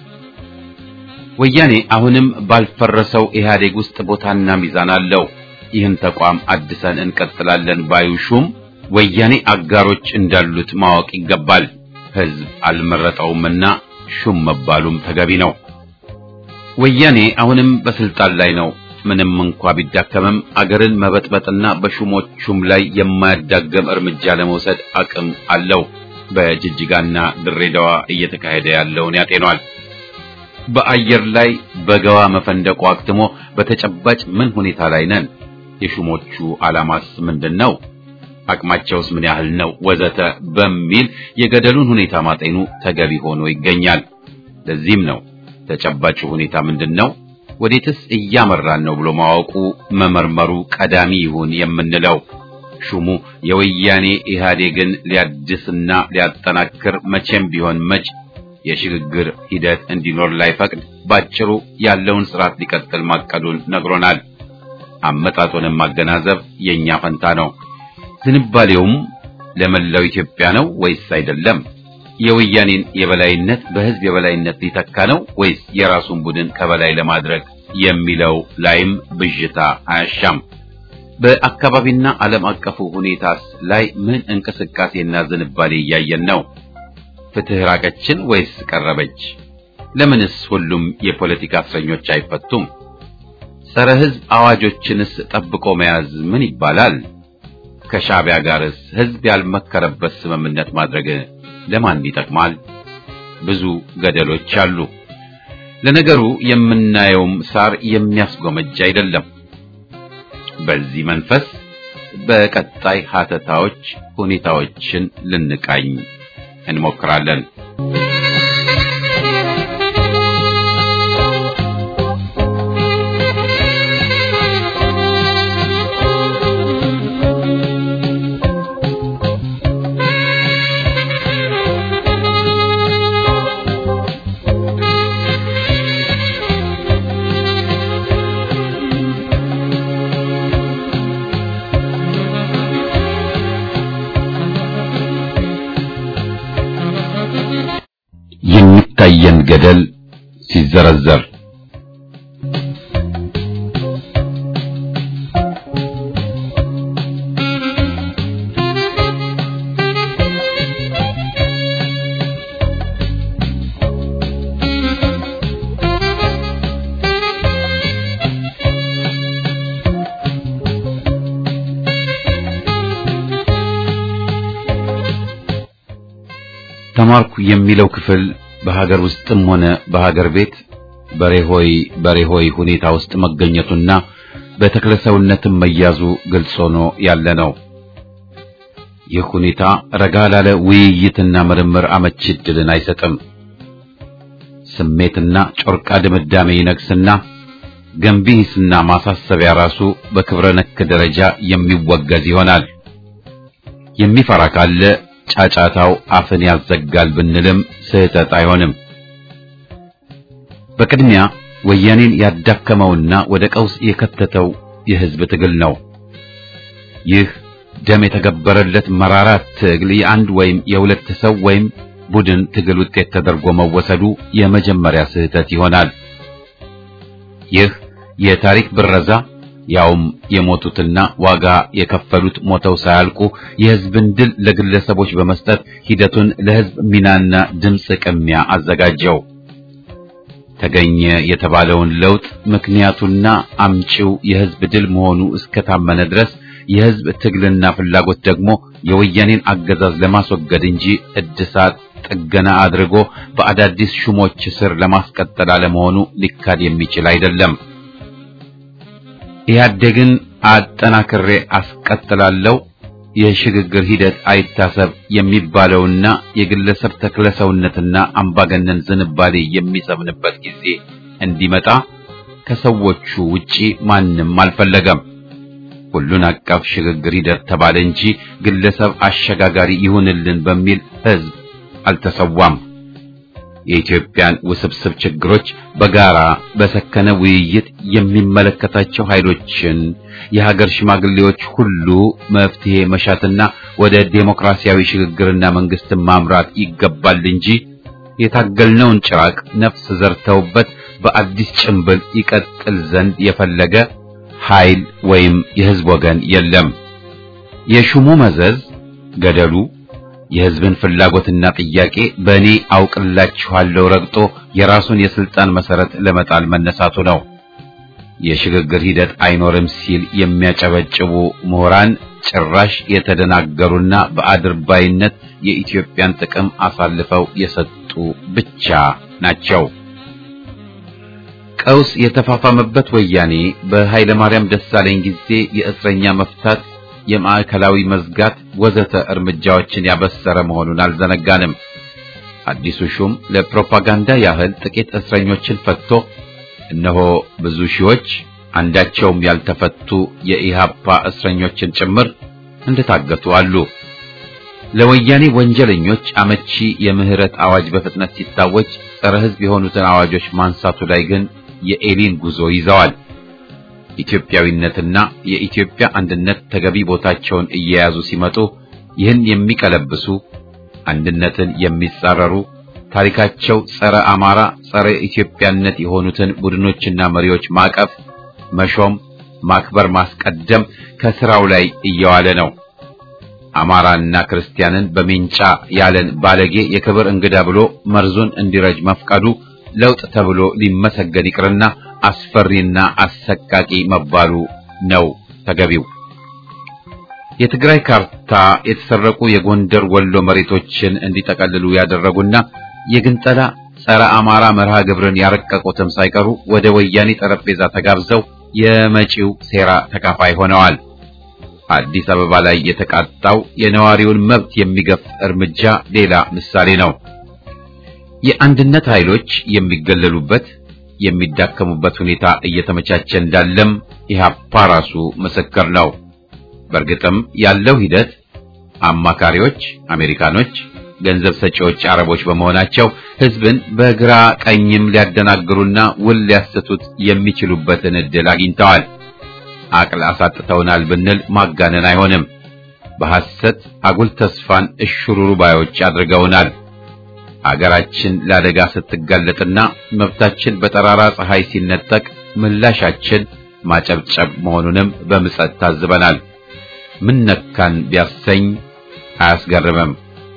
A: ወያኔ አሁንም ባልፈረሰው ኢህአዴግ ውስጥ ቦታና ሚዛን አለው። ይህን ተቋም አድሰን እንቀጥላለን ባዩሹም ወያኔ አጋሮች እንዳሉት ማወቅ ይገባል። ህዝብ አልመረጠውምና ሹም መባሉም ተገቢ ነው። ወያኔ አሁንም በስልጣን ላይ ነው። ምንም እንኳን ቢዳከምም አገርን መበጥበጥና በሹሞቹም ላይ የማያዳገም እርምጃ ለመውሰድ አቅም አለው። በጅጅጋና ድሬዳዋ እየተካሄደ ያለውን ያጤኗል። በአየር ላይ በገዋ መፈንደቁ አክትሞ በተጨባጭ ምን ሁኔታ ላይ ነን? የሹሞቹ ዓላማስ ምንድነው? አቅማቸውስ ምን ያህል ነው ወዘተ በሚል የገደሉን ሁኔታ ማጤኑ ተገቢ ሆኖ ይገኛል። ለዚህም ነው ተጨባጭ ሁኔታ ምንድነው፣ ወዴትስ እያመራን ነው ብሎ ማወቁ መመርመሩ ቀዳሚ ይሁን የምንለው። ሹሙ የወያኔ ኢህአዴግን ሊያድስና ሊያጠናክር መቼም ቢሆን መች የሽግግር ሂደት እንዲኖር ላይፈቅድ ባጭሩ ያለውን ስርዓት ሊቀጥል ማቀዱን ነግሮናል። አመጣጡንም ማገናዘብ የኛ ፈንታ ነው። ዝንባሌውም ለመላው ኢትዮጵያ ነው ወይስ አይደለም? የወያኔን የበላይነት በህዝብ የበላይነት ሊተካ ነው ወይስ የራሱን ቡድን ከበላይ ለማድረግ የሚለው ላይም ብዥታ አያሻም። በአካባቢና ዓለም አቀፉ ሁኔታስ ላይ ምን እንቅስቃሴና ዝንባሌ እያየን ነው? ፍትህ ራቀችን ወይስ ቀረበች? ለምንስ ሁሉም የፖለቲካ እስረኞች አይፈቱም? ጸረ ህዝብ አዋጆችንስ ጠብቆ መያዝ ምን ይባላል? ከሻዕቢያ ጋርስ ህዝብ ያልመከረበት ስምምነት ማድረግ ለማን ይጠቅማል? ብዙ ገደሎች አሉ። ለነገሩ የምናየውም ሳር የሚያስጎመጅ አይደለም። በዚህ መንፈስ በቀጣይ ሀተታዎች ሁኔታዎችን ልንቃኝ እንሞክራለን። የሚታየን ገደል ሲዘረዘር ተማርኩ የሚለው ክፍል በሀገር ውስጥም ሆነ በሀገር ቤት በሬሆይ በሬሆይ ሁኔታ ውስጥ መገኘቱና በተክለሰውነትም መያዙ ግልጽ ሆኖ ያለ ነው። ይህ ሁኔታ ረጋ ላለ ውይይትና ምርምር አመቺ ዕድልን አይሰጥም። ስሜትና ጮርቃ ድምዳሜ ይነግስና ገንቢስና ማሳሰቢያ ራሱ በክብረ ነክ ደረጃ የሚወገዝ ይሆናል። የሚፈራ ካለ ጫጫታው አፍን ያዘጋል ብንልም ስህተት አይሆንም። በቅድሚያ ወያኔን ያዳከመውና ወደ ቀውስ የከተተው የህዝብ ትግል ነው። ይህ ደም የተገበረለት መራራ ትግል የአንድ ወይም የሁለት ሰው ወይም ቡድን ትግል ውጤት ተደርጎ መወሰዱ የመጀመሪያ ስህተት ይሆናል። ይህ የታሪክ ብረዛ ያውም የሞቱትና ዋጋ የከፈሉት ሞተው ሳያልቁ የህዝብን ድል ለግለሰቦች በመስጠት ሂደቱን ለህዝብ ሚናና ድምጽ ቅሚያ አዘጋጀው። ተገኘ የተባለውን ለውጥ ምክንያቱና አምጪው የህዝብ ድል መሆኑ እስከታመነ ድረስ የህዝብ ትግልና ፍላጎት ደግሞ የወያኔን አገዛዝ ለማስወገድ እንጂ እድሳት ጥገና አድርጎ በአዳዲስ ሹሞች ስር ለማስቀጠል አለመሆኑ ሊካድ የሚችል አይደለም። ኢህአዴግን አጠናክሬ አስቀጥላለሁ፣ የሽግግር ሂደት አይታሰብ የሚባለውና የግለሰብ ተክለሰውነትና አምባገነን ዝንባሌ የሚሰምንበት ጊዜ እንዲመጣ ከሰዎቹ ውጪ ማንም አልፈለገም። ሁሉን አቀፍ ሽግግር ሂደት ተባለ እንጂ ግለሰብ አሸጋጋሪ ይሁንልን በሚል ህዝብ አልተሰዋም። የኢትዮጵያን ውስብስብ ችግሮች በጋራ በሰከነ ውይይት የሚመለከታቸው ኃይሎችን የሀገር ሽማግሌዎች ሁሉ መፍትሄ መሻትና ወደ ዴሞክራሲያዊ ሽግግርና መንግስት ማምራት ይገባል እንጂ የታገልነውን ጭራቅ ነፍስ ዘርተውበት በአዲስ ጭንብል ይቀጥል ዘንድ የፈለገ ኃይል ወይም የህዝብ ወገን የለም። የሹሙ መዘዝ ገደሉ የህዝብን ፍላጎትና ጥያቄ በእኔ አውቅላችኋለሁ ረግጦ የራሱን የስልጣን መሰረት ለመጣል መነሳቱ ነው። የሽግግር ሂደት አይኖርም ሲል የሚያጨበጭቡ ምሁራን ጭራሽ የተደናገሩና በአድርባይነት የኢትዮጵያን ጥቅም አሳልፈው የሰጡ ብቻ ናቸው። ቀውስ የተፋፋመበት ወያኔ በኃይለ ማርያም ደሳለኝ ጊዜ የእስረኛ መፍታት የማዕከላዊ መዝጋት ወዘተ እርምጃዎችን ያበሰረ መሆኑን አልዘነጋንም። አዲሱ ሹም ለፕሮፓጋንዳ ያህል ጥቂት እስረኞችን ፈትቶ እነሆ ብዙ ሺዎች አንዳቸውም ያልተፈቱ የኢሃፓ እስረኞችን ጭምር እንደታገቱ አሉ። ለወያኔ ወንጀለኞች አመቺ የምህረት አዋጅ በፍጥነት ሲታወጅ ጸረ ሕዝብ የሆኑትን አዋጆች ማንሳቱ ላይ ግን የኤሊን ጉዞ ይዘዋል። ኢትዮጵያዊነትና የኢትዮጵያ አንድነት ተገቢ ቦታቸውን እየያዙ ሲመጡ ይህን የሚቀለብሱ አንድነትን የሚጻረሩ ታሪካቸው ጸረ አማራ ጸረ ኢትዮጵያነት የሆኑትን ቡድኖችና መሪዎች ማቀፍ፣ መሾም፣ ማክበር፣ ማስቀደም ከስራው ላይ እየዋለ ነው። አማራና ክርስቲያንን በሚንጫ ያለን ባለጌ የክብር እንግዳ ብሎ መርዙን እንዲረጅ መፍቀዱ ለውጥ ተብሎ ሊመሰገን ይቅርና አስፈሪና አሰቃቂ መባሉ ነው ተገቢው። የትግራይ ካርታ የተሰረቁ የጎንደር ወሎ መሬቶችን እንዲጠቀልሉ ያደረጉና የግንጠላ ጸረ አማራ መርሃ ግብርን ያረቀቁትም ሳይቀሩ ወደ ወያኔ ጠረጴዛ ተጋብዘው የመጪው ሴራ ተካፋይ ሆነዋል። አዲስ አበባ ላይ የተቃጣው የነዋሪውን መብት የሚገፍ እርምጃ ሌላ ምሳሌ ነው። የአንድነት ኃይሎች የሚገለሉበት የሚዳከሙበት ሁኔታ እየተመቻቸ እንዳለም ኢህአፓ ራሱ ምስክር ነው። በእርግጥም ያለው ሂደት አማካሪዎች አሜሪካኖች፣ ገንዘብ ሰጪዎች አረቦች በመሆናቸው ህዝብን በግራ ቀኝም ሊያደናግሩና ውል ሊያሰቱት የሚችሉበትን እድል አግኝተዋል። አቅል አሳጥተውናል ብንል ማጋነን አይሆንም። በሐሰት አጉል ተስፋን እሽሩሩ ባዮች አድርገውናል። አገራችን ለአደጋ ስትጋለጥና መብታችን በጠራራ ፀሐይ ሲነጠቅ ምላሻችን ማጨብጨብ መሆኑንም በምጸት ታዝበናል። ምን ነካን ቢያሰኝ አያስገርምም።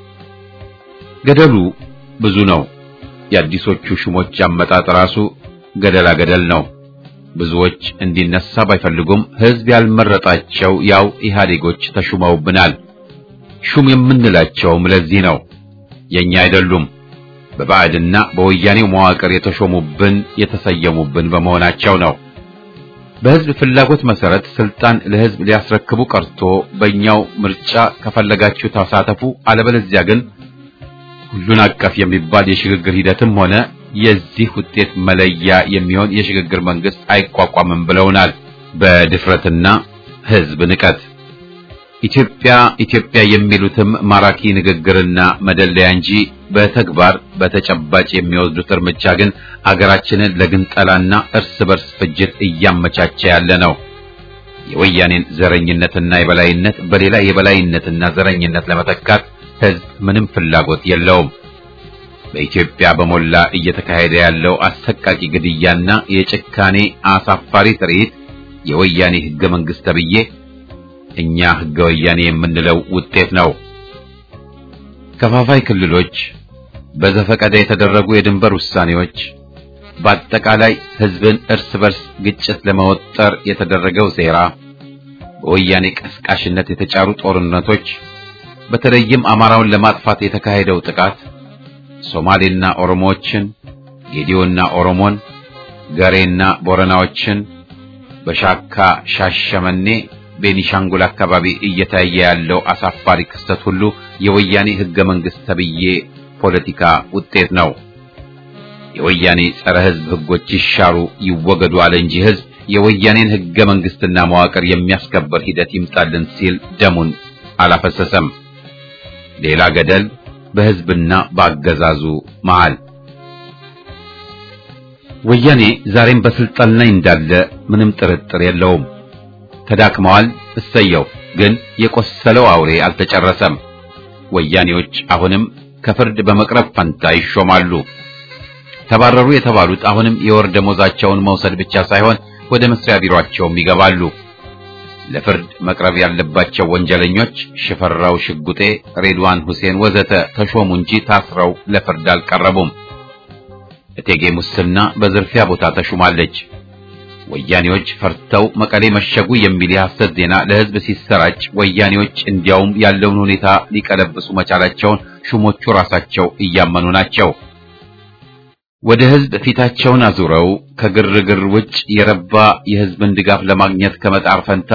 A: ገደሉ ብዙ ነው። የአዲሶቹ ሹሞች አመጣጥ ራሱ ገደላ ገደል ነው። ብዙዎች እንዲነሳ ባይፈልጉም ህዝብ ያልመረጣቸው ያው ኢህአዴጎች ተሹመውብናል። ሹም የምንላቸውም ለዚህ ነው። የኛ አይደሉም። በባዕድና በወያኔው መዋቅር የተሾሙብን የተሰየሙብን በመሆናቸው ነው። በህዝብ ፍላጎት መሰረት ስልጣን ለህዝብ ሊያስረክቡ ቀርቶ በእኛው ምርጫ ከፈለጋችሁ ተሳተፉ፣ አለበለዚያ ግን ሁሉን አቀፍ የሚባል የሽግግር ሂደትም ሆነ የዚህ ውጤት መለያ የሚሆን የሽግግር መንግስት አይቋቋምም ብለውናል። በድፍረትና ህዝብ ንቀት ኢትዮጵያ ኢትዮጵያ የሚሉትም ማራኪ ንግግርና መደለያ እንጂ በተግባር በተጨባጭ የሚወስዱት እርምጃ ግን አገራችንን ለግንጠላና እርስ በርስ ፍጅት እያመቻቸ ያለ ነው። የወያኔን ዘረኝነትና የበላይነት በሌላ የበላይነትና ዘረኝነት ለመተካት ህዝብ ምንም ፍላጎት የለውም። በኢትዮጵያ በሞላ እየተካሄደ ያለው አሰቃቂ ግድያና የጭካኔ አሳፋሪ ትርኢት የወያኔ ህገ መንግስት ተብዬ እኛ ህገ ወያኔ የምንለው ውጤት ነው። ከፋፋይ ክልሎች፣ በዘፈቀደ የተደረጉ የድንበር ውሳኔዎች፣ በአጠቃላይ ህዝብን እርስ በርስ ግጭት ለመወጠር የተደረገው ሴራ፣ በወያኔ ቀስቃሽነት የተጫሩ ጦርነቶች፣ በተለይም አማራውን ለማጥፋት የተካሄደው ጥቃት ሶማሌና ኦሮሞዎችን፣ ጌዲዮና ኦሮሞን፣ ገሬና ቦረናዎችን በሻካ ሻሸመኔ ቤኒሻንጉል አካባቢ እየታየ ያለው አሳፋሪ ክስተት ሁሉ የወያኔ ህገ መንግስት ተብዬ ፖለቲካ ውጤት ነው። የወያኔ ጸረ ህዝብ ህጎች ይሻሩ ይወገዱ አለ እንጂ ህዝብ የወያኔን ህገ መንግስትና መዋቅር የሚያስከበር ሂደት ይምጣልን ሲል ደሙን አላፈሰሰም። ሌላ ገደል በህዝብና በአገዛዙ መሃል። ወያኔ ዛሬም በስልጣን ላይ እንዳለ ምንም ጥርጥር የለውም። ተዳክመዋል፣ እሰየው። ግን የቆሰለው አውሬ አልተጨረሰም። ወያኔዎች አሁንም ከፍርድ በመቅረብ ፈንታ ይሾማሉ። ተባረሩ የተባሉት አሁንም የወር ደሞዛቸውን መውሰድ ብቻ ሳይሆን ወደ መስሪያ ቢሮአቸውም ይገባሉ። ለፍርድ መቅረብ ያለባቸው ወንጀለኞች ሽፈራው ሽጉጤ፣ ሬድዋን ሁሴን ወዘተ ተሾሙ እንጂ ታስረው ለፍርድ አልቀረቡም። እቴጌ ሙስና በዝርፊያ ቦታ ተሹማለች። ወያኔዎች ፈርተው መቀሌ መሸጉ የሚል የሐሰት ዜና ለህዝብ ሲሰራጭ ወያኔዎች እንዲያውም ያለውን ሁኔታ ሊቀለብሱ መቻላቸውን ሹሞቹ ራሳቸው እያመኑ ናቸው። ወደ ህዝብ ፊታቸውን አዙረው ከግርግር ውጭ የረባ የህዝብን ድጋፍ ለማግኘት ከመጣር ፈንታ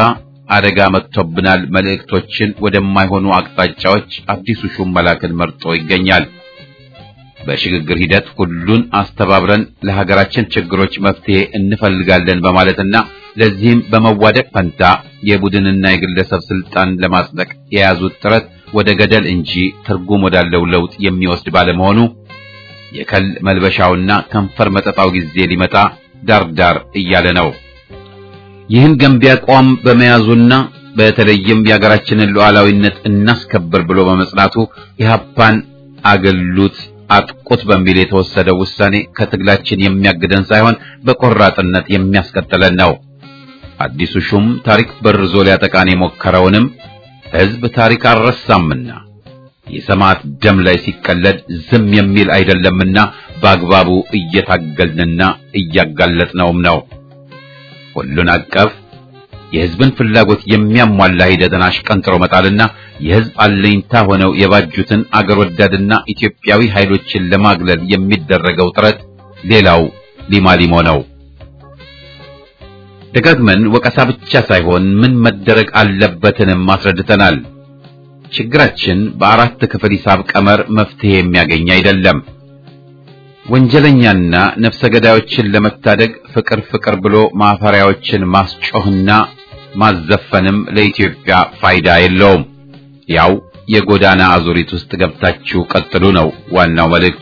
A: አደጋ መጥቶብናል መልእክቶችን ወደማይሆኑ አቅጣጫዎች አዲሱ ሹም መላክን መርጦ ይገኛል። በሽግግር ሂደት ሁሉን አስተባብረን ለሀገራችን ችግሮች መፍትሄ እንፈልጋለን በማለትና ለዚህም በመዋደቅ ፈንታ የቡድንና የግለሰብ ስልጣን ለማጽደቅ የያዙት ጥረት ወደ ገደል እንጂ ትርጉም ወዳለው ለውጥ የሚወስድ ባለመሆኑ የከል መልበሻውና ከንፈር መጠጣው ጊዜ ሊመጣ ዳርዳር እያለ ነው። ይህን ገንቢ አቋም በመያዙና በተለይም የሀገራችንን ሉዓላዊነት እናስከብር ብሎ በመጽናቱ ኢህአፓን አገሉት አጥቁት በሚል የተወሰደው ውሳኔ ከትግላችን የሚያግደን ሳይሆን በቆራጥነት የሚያስቀጥለን ነው። አዲሱ ሹም ታሪክ በርዞ ሊያጠቃን የሞከረውንም ህዝብ ታሪክ አልረሳምና የሰማዕት ደም ላይ ሲቀለድ ዝም የሚል አይደለምና በአግባቡ እየታገልንና እያጋለጥነውም ነው። ሁሉን አቀፍ የህዝብን ፍላጎት የሚያሟላ ሂደትን አሽቀንጥሮ መጣልና የህዝብ አለኝታ ሆነው የባጁትን አገር ወዳድና ኢትዮጵያዊ ኃይሎችን ለማግለል የሚደረገው ጥረት ሌላው ሊማሊሞ ነው። ደጋግመን ወቀሳ ብቻ ሳይሆን ምን መደረግ አለበትንም አስረድተናል። ችግራችን በአራት ክፍል ሂሳብ ቀመር መፍትሄ የሚያገኝ አይደለም። ወንጀለኛና ነፍሰ ገዳዮችን ለመታደግ ፍቅር ፍቅር ብሎ ማፈሪያዎችን ማስጮህና ማዘፈንም ለኢትዮጵያ ፋይዳ የለውም። ያው የጎዳና አዙሪት ውስጥ ገብታችሁ ቀጥሉ ነው ዋናው መልእክቱ።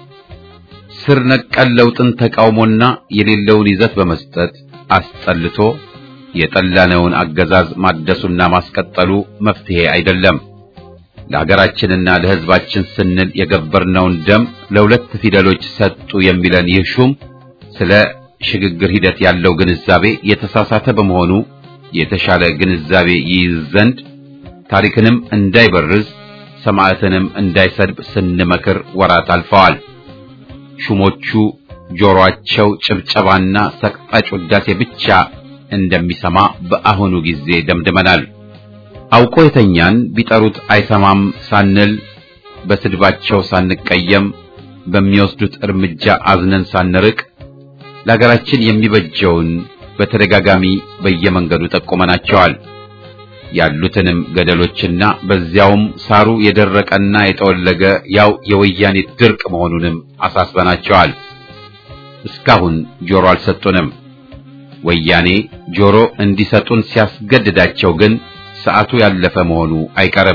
A: ስር ነቀል ለውጥን ተቃውሞና የሌለውን ይዘት በመስጠት አስጠልቶ የጠላነውን አገዛዝ ማደሱና ማስቀጠሉ መፍትሄ አይደለም። ለሀገራችንና ለሕዝባችን ስንል የገበርነውን ደም ለሁለት ፊደሎች ሰጡ የሚለን ይህ ሹም ስለ ሽግግር ሂደት ያለው ግንዛቤ የተሳሳተ በመሆኑ የተሻለ ግንዛቤ ይይዝ ዘንድ ታሪክንም እንዳይበርዝ ሰማዕትንም እንዳይሰድብ ስንመክር ወራት አልፈዋል። ሹሞቹ ጆሮአቸው ጭብጨባና ሰቅጣጭ ውዳሴ ብቻ እንደሚሰማ በአሁኑ ጊዜ ደምድመናል። አውቆ የተኛን ቢጠሩት አይሰማም ሳንል በስድባቸው ሳንቀየም በሚወስዱት እርምጃ አዝነን ሳንርቅ ለሀገራችን የሚበጀውን በተደጋጋሚ በየመንገዱ ጠቆመናቸዋል። ያሉትንም ገደሎችና በዚያውም ሳሩ የደረቀና የተወለገ ያው የወያኔ ድርቅ መሆኑንም አሳስበናቸዋል። እስካሁን ጆሮ አልሰጡንም። ወያኔ ጆሮ እንዲሰጡን ሲያስገድዳቸው ግን ሰዓቱ ያለፈ መሆኑ አይቀርም።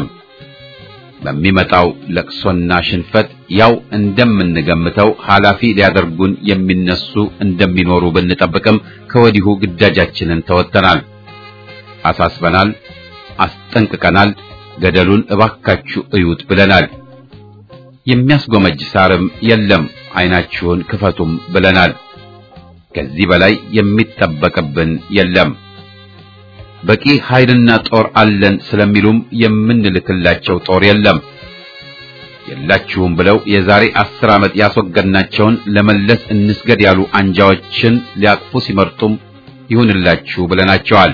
A: በሚመጣው ለቅሶና ሽንፈት ያው እንደምንገምተው ኃላፊ ሊያደርጉን የሚነሱ እንደሚኖሩ ብንጠብቅም ከወዲሁ ግዳጃችንን ተወጥተናል፣ አሳስበናል፣ አስጠንቅቀናል። ገደሉን እባካችሁ እዩት ብለናል። የሚያስጎመጅ ሳርም የለም አይናችሁን ክፈቱም ብለናል። ከዚህ በላይ የሚጠበቅብን የለም። በቂ ኃይልና ጦር አለን ስለሚሉም የምንልክላቸው ጦር የለም። የላችሁም ብለው የዛሬ አስር ዓመት ያስወገድናቸውን ለመለስ እንስገድ ያሉ አንጃዎችን ሊያቅፉ ሲመርጡም ይሁንላችሁ ብለናቸዋል።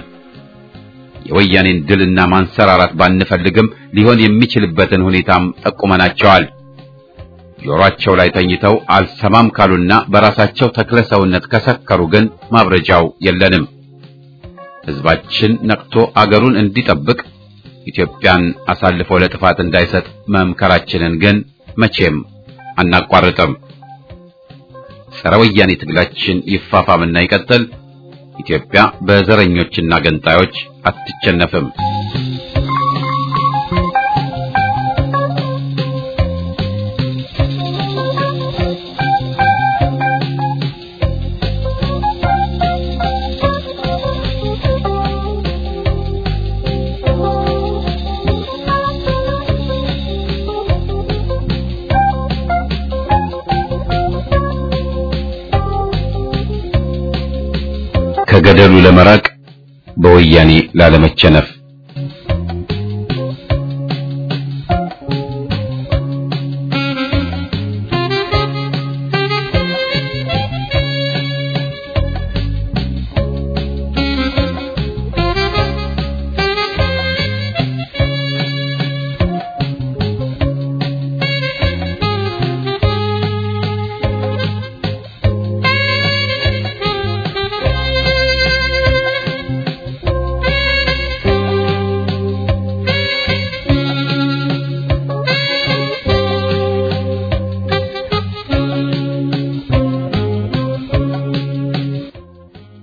A: የወያኔን ድልና ማንሰራራት ባንፈልግም ሊሆን የሚችልበትን ሁኔታም ጠቁመናቸዋል። ጆሮአቸው ላይ ተኝተው አልሰማም ካሉና በራሳቸው ተክለ ሰውነት ከሰከሩ ግን ማብረጃው የለንም። ሕዝባችን ነቅቶ አገሩን እንዲጠብቅ ኢትዮጵያን አሳልፎ ለጥፋት እንዳይሰጥ መምከራችንን ግን መቼም አናቋርጥም። ጸረ ወያኔ ትግላችን ይፋፋምና ይቀጥል። ኢትዮጵያ በዘረኞችና ገንጣዮች አትቸነፍም። ከገደሉ ለመራቅ በወያኔ ላለመቸነፍ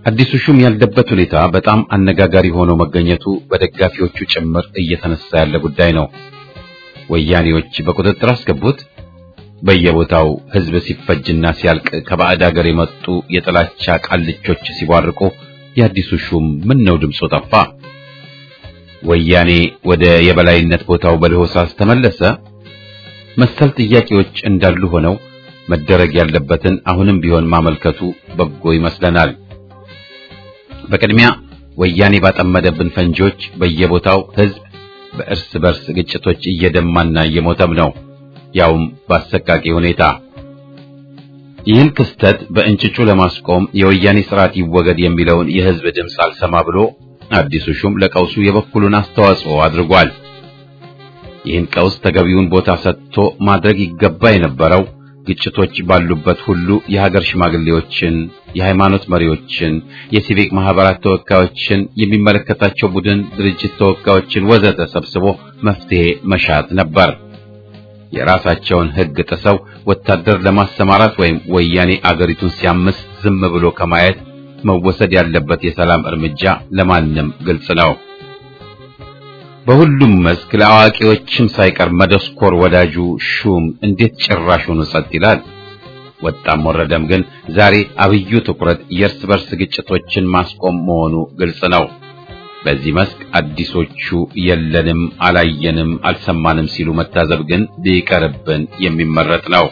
A: አዲሱ ሹም ያለበት ሁኔታ በጣም አነጋጋሪ ሆኖ መገኘቱ በደጋፊዎቹ ጭምር እየተነሳ ያለ ጉዳይ ነው። ወያኔዎች በቁጥጥር አስገቡት። በየቦታው ህዝብ ሲፈጅና ሲያልቅ ከባዕድ ሀገር የመጡ የጥላቻ ቃልቾች ሲቧርቁ የአዲሱ ሹም ምን ነው ድምፁ ጠፋ? ወያኔ ወደ የበላይነት ቦታው በለሆሳስ ተመለሰ? መሰል ጥያቄዎች እንዳሉ ሆነው መደረግ ያለበትን አሁንም ቢሆን ማመልከቱ በጎ ይመስለናል። በቅድሚያ ወያኔ ባጠመደብን ፈንጂዎች በየቦታው ህዝብ በእርስ በርስ ግጭቶች እየደማና እየሞተም ነው፣ ያውም በአሰቃቂ ሁኔታ። ይህን ክስተት በእንጭጩ ለማስቆም የወያኔ ስርዓት ይወገድ የሚለውን የህዝብ ድምፅ አልሰማ ብሎ አዲሱ ሹም ለቀውሱ የበኩሉን አስተዋጽኦ አድርጓል። ይህን ቀውስ ተገቢውን ቦታ ሰጥቶ ማድረግ ይገባ የነበረው ግጭቶች ባሉበት ሁሉ የሀገር ሽማግሌዎችን፣ የሃይማኖት መሪዎችን፣ የሲቪክ ማህበራት ተወካዮችን፣ የሚመለከታቸው ቡድን ድርጅት ተወካዮችን ወዘተ ሰብስቦ መፍትሄ መሻት ነበር። የራሳቸውን ህግ ጥሰው ወታደር ለማሰማራት ወይም ወያኔ አገሪቱን ሲያምስ ዝም ብሎ ከማየት መወሰድ ያለበት የሰላም እርምጃ ለማንም ግልጽ ነው። በሁሉም መስክ ለአዋቂዎችም ሳይቀር መደስኮር ወዳጁ ሹም እንዴት ጭራሹን ጸጥ ይላል? ወጣም ወረደም ግን ዛሬ አብዩ ትኩረት የእርስ በርስ ግጭቶችን ማስቆም መሆኑ ግልጽ ነው። በዚህ መስክ አዲሶቹ የለንም፣ አላየንም፣ አልሰማንም ሲሉ መታዘብ ግን ቢቀርብን የሚመረጥ ነው።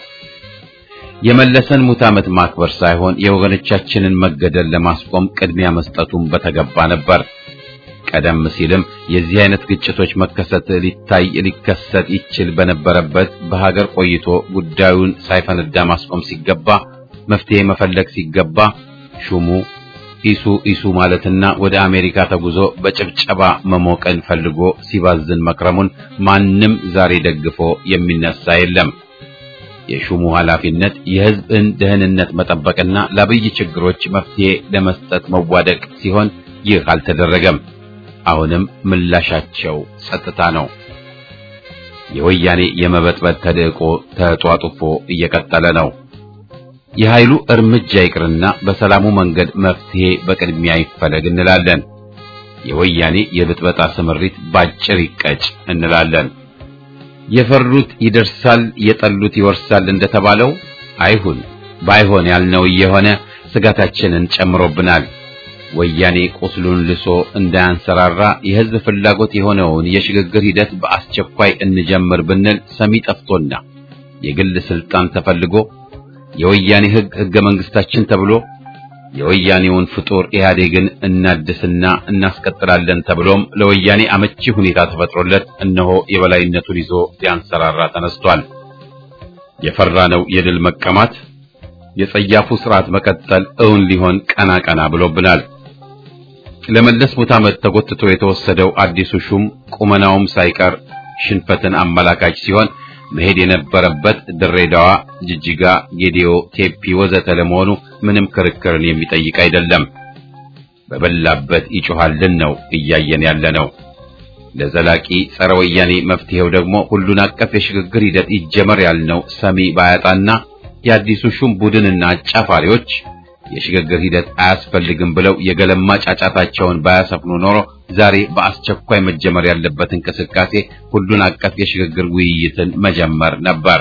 A: የመለሰን ሙት ዓመት ማክበር ሳይሆን የወገኖቻችንን መገደል ለማስቆም ቅድሚያ መስጠቱን በተገባ ነበር። ቀደም ሲልም የዚህ አይነት ግጭቶች መከሰት ሊታይ ሊከሰት ይችል በነበረበት በሀገር ቆይቶ ጉዳዩን ሳይፈነዳ ማስቆም ሲገባ፣ መፍትሄ መፈለግ ሲገባ ሹሙ ኢሱ ኢሱ ማለትና ወደ አሜሪካ ተጉዞ በጭብጨባ መሞቀን ፈልጎ ሲባዝን መክረሙን ማንም ዛሬ ደግፎ የሚነሳ የለም። የሹሙ ኃላፊነት የሕዝብን ደህንነት መጠበቅና ለአብይ ችግሮች መፍትሄ ለመስጠት መዋደቅ ሲሆን ይህ አልተደረገም። አሁንም ምላሻቸው ጸጥታ ነው። የወያኔ የመበጥበጥ ተደቆ ተጧጡፎ እየቀጠለ ነው። የኃይሉ እርምጃ ይቅርና በሰላሙ መንገድ መፍትሄ በቅድሚያ ይፈለግ እንላለን። የወያኔ የብጥበጣ ስምሪት ባጭር ይቀጭ እንላለን። የፈሩት ይደርሳል፣ የጠሉት ይወርሳል እንደተባለው አይሁን። ባይሆን ያልነው የሆነ ስጋታችንን ጨምሮብናል። ወያኔ ቁስሉን ልሶ እንዳያንሰራራ የህዝብ ፍላጎት የሆነውን የሽግግር ሂደት በአስቸኳይ እንጀምር ብንል ሰሚ ጠፍቶና የግል ስልጣን ተፈልጎ የወያኔ ህግ ህገ መንግስታችን ተብሎ የወያኔውን ፍጡር ኢህአዴግን እናድስና እናስቀጥላለን ተብሎም ለወያኔ አመቺ ሁኔታ ተፈጥሮለት እነሆ የበላይነቱን ይዞ ሊያንሰራራ ተነስቷል። የፈራነው የድል መቀማት የጸያፉ ስርዓት መቀጠል እውን ሊሆን ቀና ቀና ብሎብናል። ለመለስ ሙት ዓመት ተጎትቶ የተወሰደው አዲሱ ሹም ቁመናውም ሳይቀር ሽንፈትን አመላካች ሲሆን መሄድ የነበረበት ድሬዳዋ፣ ጅጅጋ፣ ጌዲዮ፣ ቴፒ ወዘተ ለመሆኑ ምንም ክርክርን የሚጠይቅ አይደለም። በበላበት ይጮሃልን ነው እያየን ያለነው። ለዘላቂ ጸረ ወያኔ መፍትሄው ደግሞ ሁሉን አቀፍ የሽግግር ሂደት ይጀመር ያልነው ሰሚ ባያጣና የአዲሱ ሹም ቡድንና አጫፋሪዎች የሽግግር ሂደት አያስፈልግም ብለው የገለማ ጫጫታቸውን ባያሰፍኑ ኖሮ ዛሬ በአስቸኳይ መጀመር ያለበት እንቅስቃሴ ሁሉን አቀፍ የሽግግር ውይይትን መጀመር ነበር።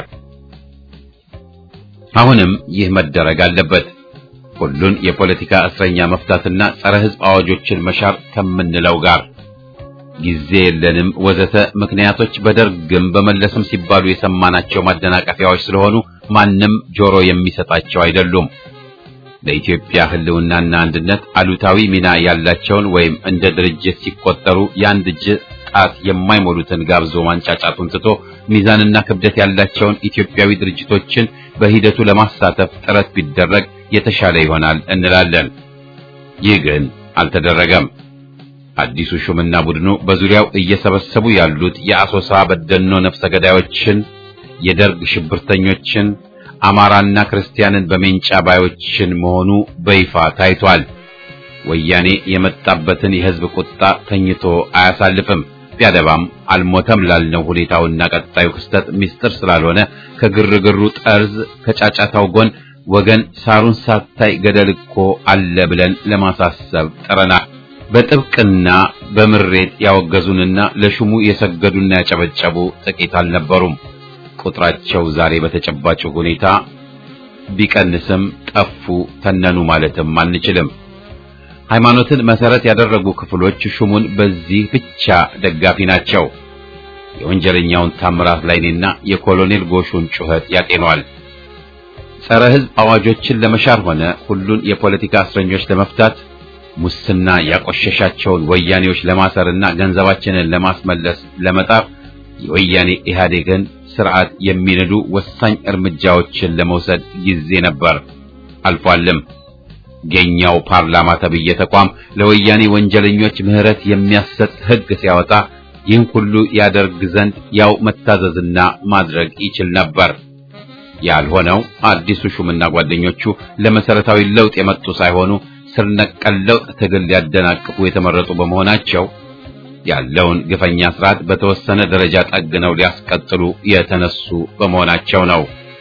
A: አሁንም ይህ መደረግ አለበት። ሁሉን የፖለቲካ እስረኛ መፍታትና ጸረ ሕዝብ አዋጆችን መሻር ከምንለው ጋር ጊዜ የለንም ወዘተ ምክንያቶች በደርግም በመለስም ሲባሉ የሰማናቸው ማደናቀፊያዎች ስለሆኑ ማንም ጆሮ የሚሰጣቸው አይደሉም። ለኢትዮጵያ ህልውናና አንድነት አሉታዊ ሚና ያላቸውን ወይም እንደ ድርጅት ሲቆጠሩ የአንድ እጅ ጣት የማይሞሉትን ጋብዞ ማንጫጫቱን ትቶ ሚዛንና ክብደት ያላቸውን ኢትዮጵያዊ ድርጅቶችን በሂደቱ ለማሳተፍ ጥረት ቢደረግ የተሻለ ይሆናል እንላለን። ይህ ግን አልተደረገም። አዲሱ ሹምና ቡድኑ በዙሪያው እየሰበሰቡ ያሉት የአሶሳ በደኖ ነፍሰ ገዳዮችን፣ የደርግ ሽብርተኞችን፣ አማራና ክርስቲያንን በሜንጫ ባዮችን መሆኑ በይፋ ታይቷል። ወያኔ የመጣበትን የህዝብ ቁጣ ተኝቶ አያሳልፍም። ቢያደባም አልሞተም ላልነው ሁኔታውና ቀጣዩ ክስተት ሚስጥር ስላልሆነ ከግርግሩ ጠርዝ ከጫጫታው ጎን ወገን ሳሩን ሳታይ ገደል እኮ አለ ብለን ለማሳሰብ ጥረናል። በጥብቅና በምሬት ያወገዙንና ለሹሙ የሰገዱና ያጨበጨቡ ጥቂት አልነበሩም። ቁጥራቸው ዛሬ በተጨባጭ ሁኔታ ቢቀንስም ጠፉ ተነኑ ማለትም አንችልም። ሃይማኖትን መሰረት ያደረጉ ክፍሎች ሹሙን በዚህ ብቻ ደጋፊ ናቸው። የወንጀለኛውን ታምራት ላይኔና የኮሎኔል ጎሹን ጩኸት ያጤኗል። ጸረ ሕዝብ አዋጆችን ለመሻር ሆነ ሁሉን የፖለቲካ እስረኞች ለመፍታት ሙስና ያቆሸሻቸውን ወያኔዎች ለማሰርና ገንዘባችንን ለማስመለስ ለመጣር የወያኔ ኢህአዴግን ስርዓት የሚነዱ ወሳኝ እርምጃዎችን ለመውሰድ ጊዜ ነበር፣ አልፏልም። ገኛው ፓርላማ ተብዬ ተቋም ለወያኔ ወንጀለኞች ምህረት የሚያሰጥ ሕግ ሲያወጣ ይህን ሁሉ ያደርግ ዘንድ ያው መታዘዝና ማድረግ ይችል ነበር። ያልሆነው አዲሱ ሹምና ጓደኞቹ ለመሰረታዊ ለውጥ የመጡ ሳይሆኑ ስር ነቀል ለውጥ ትግል ሊያደናቅፉ የተመረጡ በመሆናቸው ያለውን ግፈኛ ስርዓት በተወሰነ ደረጃ ጠግነው ሊያስቀጥሉ የተነሱ በመሆናቸው ነው።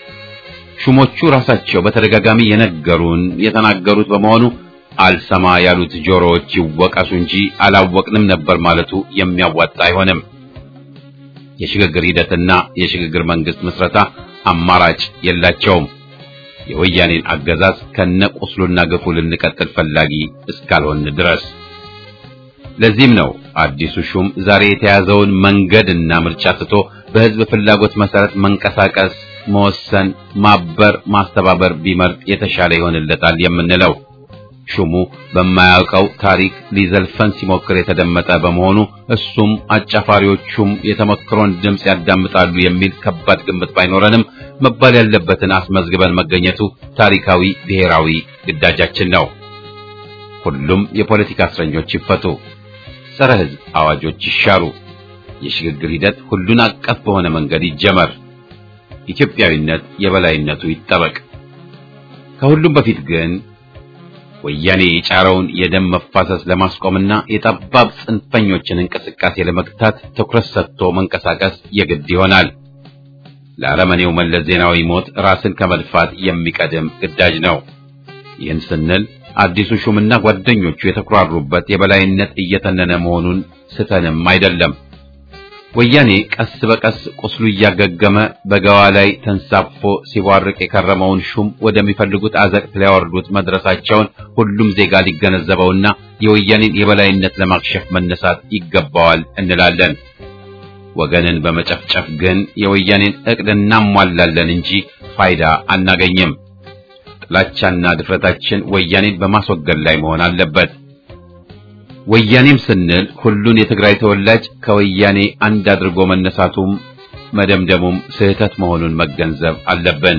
A: ሹሞቹ ራሳቸው በተደጋጋሚ የነገሩን የተናገሩት በመሆኑ አልሰማ ያሉት ጆሮዎች ይወቀሱ እንጂ አላወቅንም ነበር ማለቱ የሚያዋጣ አይሆንም። የሽግግር ሂደትና የሽግግር መንግስት ምስረታ አማራጭ የላቸውም። የወያኔን አገዛዝ ከነቁስሉና ግፉ ልንቀጥል ፈላጊ እስካልሆን ድረስ። ለዚህም ነው አዲሱ ሹም ዛሬ የተያዘውን መንገድና ምርጫ ትቶ በህዝብ ፍላጎት መሰረት መንቀሳቀስ፣ መወሰን፣ ማበር፣ ማስተባበር ቢመርጥ የተሻለ ይሆንለታል የምንለው። ሹሙ በማያውቀው ታሪክ ሊዘልፈን ሲሞክር የተደመጠ በመሆኑ እሱም አጫፋሪዎቹም የተመክሮን ድምጽ ያዳምጣሉ የሚል ከባድ ግምት ባይኖረንም መባል ያለበትን አስመዝግበን መገኘቱ ታሪካዊ ብሔራዊ ግዳጃችን ነው። ሁሉም የፖለቲካ እስረኞች ይፈቱ፣ ጸረ ሕዝብ አዋጆች ይሻሩ፣ የሽግግር ሂደት ሁሉን አቀፍ በሆነ መንገድ ይጀመር፣ ኢትዮጵያዊነት የበላይነቱ ይጠበቅ። ከሁሉም በፊት ግን ወያኔ የጫረውን የደም መፋሰስ ለማስቆምና የጠባብ ጽንፈኞችን እንቅስቃሴ ለመግታት ትኩረት ሰጥቶ መንቀሳቀስ የግድ ይሆናል። ለአረመኔው መለስ ዜናዊ ሞት ራስን ከመድፋት የሚቀድም ግዳጅ ነው። ይህን ስንል አዲሱ ሹምና ጓደኞቹ የተኩራሩበት የበላይነት እየተነነ መሆኑን ስተንም አይደለም። ወያኔ ቀስ በቀስ ቁስሉ እያገገመ በገዋ ላይ ተንሳፎ ሲዋርቅ የከረመውን ሹም ወደሚፈልጉት አዘቅት ሊያወርዱት መድረሳቸውን ሁሉም ዜጋ ሊገነዘበውና የወያኔን የበላይነት ለማክሸፍ መነሳት ይገባዋል እንላለን። ወገንን በመጨፍጨፍ ግን የወያኔን እቅድ እናሟላለን እንጂ ፋይዳ አናገኝም። ጥላቻና ድፍረታችን ወያኔን በማስወገድ ላይ መሆን አለበት። ወያኔም ስንል ሁሉን የትግራይ ተወላጅ ከወያኔ አንድ አድርጎ መነሳቱም መደምደሙም ስህተት መሆኑን መገንዘብ አለብን።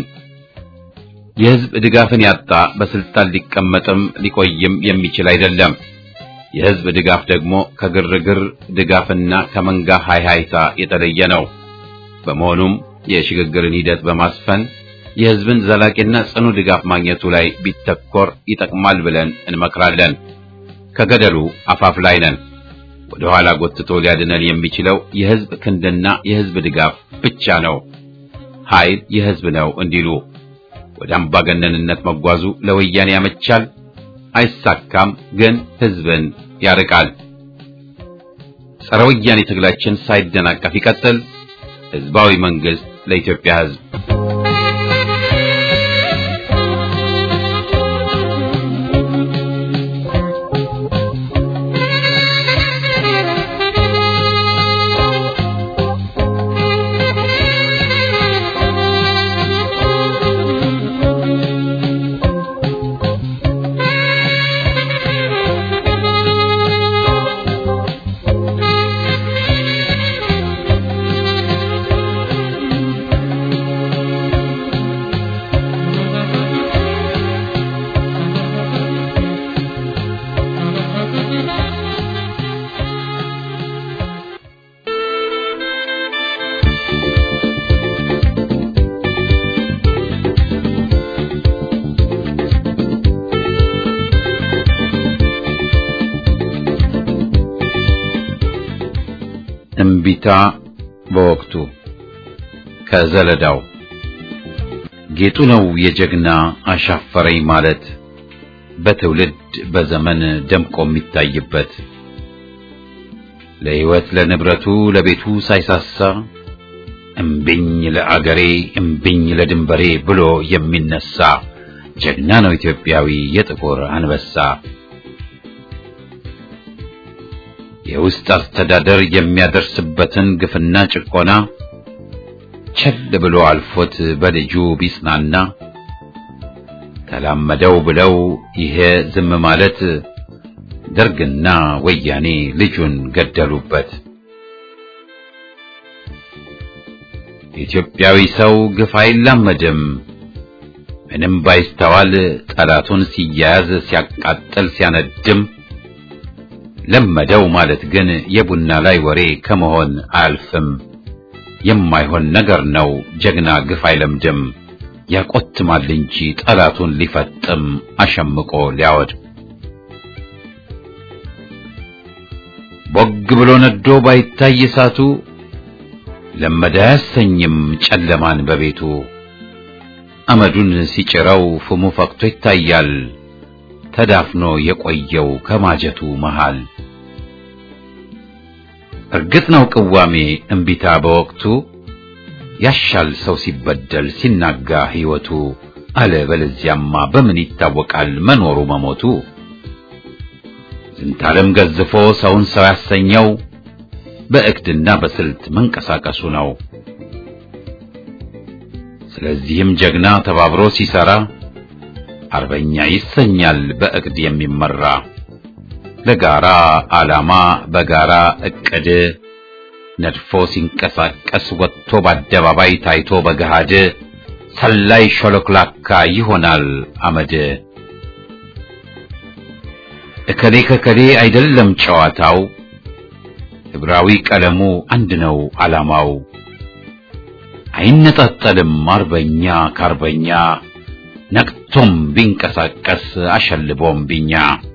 A: የህዝብ ድጋፍን ያጣ በስልጣን ሊቀመጥም ሊቆይም የሚችል አይደለም። የህዝብ ድጋፍ ደግሞ ከግርግር ድጋፍና ከመንጋ ሃይሃይታ የተለየ ነው። በመሆኑም የሽግግርን ሂደት በማስፈን የህዝብን ዘላቂና ጽኑ ድጋፍ ማግኘቱ ላይ ቢተኮር ይጠቅማል ብለን እንመክራለን። ከገደሉ አፋፍ ላይ ነን። ወደ ኋላ ጎትቶ ሊያድነን የሚችለው የህዝብ ክንድና የህዝብ ድጋፍ ብቻ ነው። ኃይል የህዝብ ነው እንዲሉ ወደ አምባገነንነት መጓዙ ለወያኔ ያመቻል፣ አይሳካም፣ ግን ህዝብን ያርቃል። ጸረ ወያኔ ትግላችን ሳይደናቀፍ ይቀጥል። ህዝባዊ መንግስት ለኢትዮጵያ ህዝብ። እምቢታ በወቅቱ ከዘለዳው ጌጡ ነው የጀግና አሻፈረኝ ማለት በትውልድ በዘመን ደምቆ የሚታይበት ለሕይወት ለንብረቱ ለቤቱ ሳይሳሳ እምቢኝ ለአገሬ እምቢኝ ለድንበሬ ብሎ የሚነሳ ጀግና ነው ኢትዮጵያዊ የጥቁር አንበሳ። የውስጥ አስተዳደር የሚያደርስበትን ግፍና ጭቆና ቸል ብሎ አልፎት በልጁ ቢጽናና ተላመደው ብለው ይሄ ዝም ማለት ደርግና ወያኔ ልጁን ገደሉበት። ኢትዮጵያዊ ሰው ግፍ አይላመድም ምንም ባይስተዋል ጠላቱን ሲያያዝ ሲያቃጥል ሲያነድም ለመደው ማለት ግን የቡና ላይ ወሬ ከመሆን አያልፍም። የማይሆን ነገር ነው ጀግና ግፍ አይለምድም ያቆትማል እንጂ ጠላቱን ሊፈጥም አሸምቆ ሊያወድ። ቦግ ብሎ ነዶ ባይታይ እሳቱ ለመደ አያሰኝም ጨለማን በቤቱ አመዱን ሲጭረው ፍሙ ፈክቶ ይታያል ተዳፍኖ የቆየው ከማጀቱ መሃል። እርግጥ ነው ቅዋሜ እንቢታ በወቅቱ ያሻል ሰው ሲበደል ሲናጋ ሕይወቱ አለ በለዚያማ በምን ይታወቃል መኖሩ መሞቱ። ዝንታለም ገዝፎ ሰውን ሰው ያሰኘው በእቅድና በስልት መንቀሳቀሱ ነው። ስለዚህም ጀግና ተባብሮ ሲሰራ አርበኛ ይሰኛል በእቅድ የሚመራ ለጋራ ዓላማ በጋራ እቅድ ነድፎ ሲንቀሳቀስ ወጥቶ በአደባባይ ታይቶ በገሃድ ሰላይ ሾለክላካ ይሆናል አመድ። እከሌ ከከሌ አይደለም ጨዋታው ህብራዊ ቀለሙ አንድ ነው ዓላማው። አይነጣጠልም አርበኛ ካርበኛ ነቅቶም ቢንቀሳቀስ አሸልቦም ቢኛ።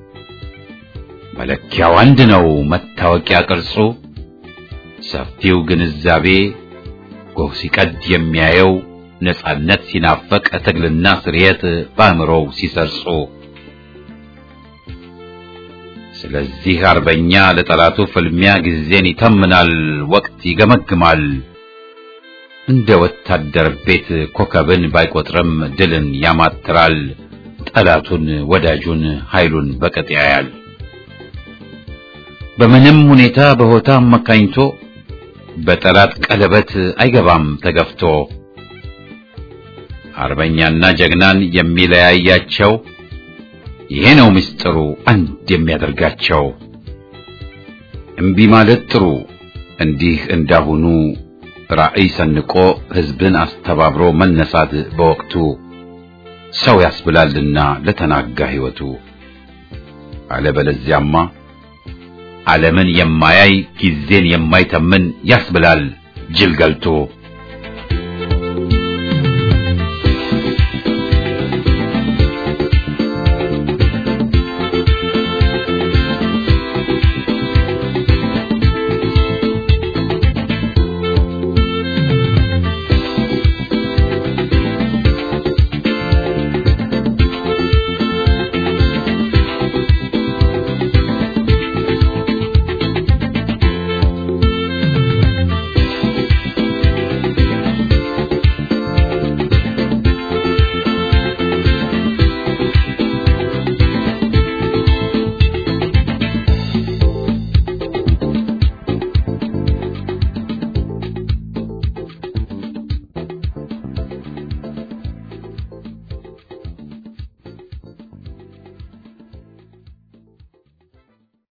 A: መለኪያው አንድ ነው መታወቂያ ቅርጹ ሰፊው ግንዛቤ ጎህ ሲቀድ የሚያየው ነጻነት ሲናፈቅ ትግልና ስርየት በአእምሮው ሲሰርጹ። ስለዚህ አርበኛ ለጠላቱ ፍልሚያ ጊዜን ይተምናል ወቅት ይገመግማል እንደ ወታደር ቤት ኮከብን ባይቆጥርም ድልን ያማትራል ጠላቱን ወዳጁን ኃይሉን በቅጥ ያያል። በምንም ሁኔታ በሆታ አመካኝቶ በጠላት ቀለበት አይገባም ተገፍቶ። አርበኛና ጀግናን የሚለያያቸው ይሄ ነው ምስጢሩ አንድ የሚያደርጋቸው። እምቢ ማለት ጥሩ እንዲህ እንዳሁኑ ራዕይ ሰንቆ ህዝብን አስተባብሮ መነሳት በወቅቱ ሰው ያስብላልና ለተናጋ ሕይወቱ። አለበለዚያማ ዓለምን የማያይ ጊዜን የማይተምን ያስብላል ጅል ገልቶ።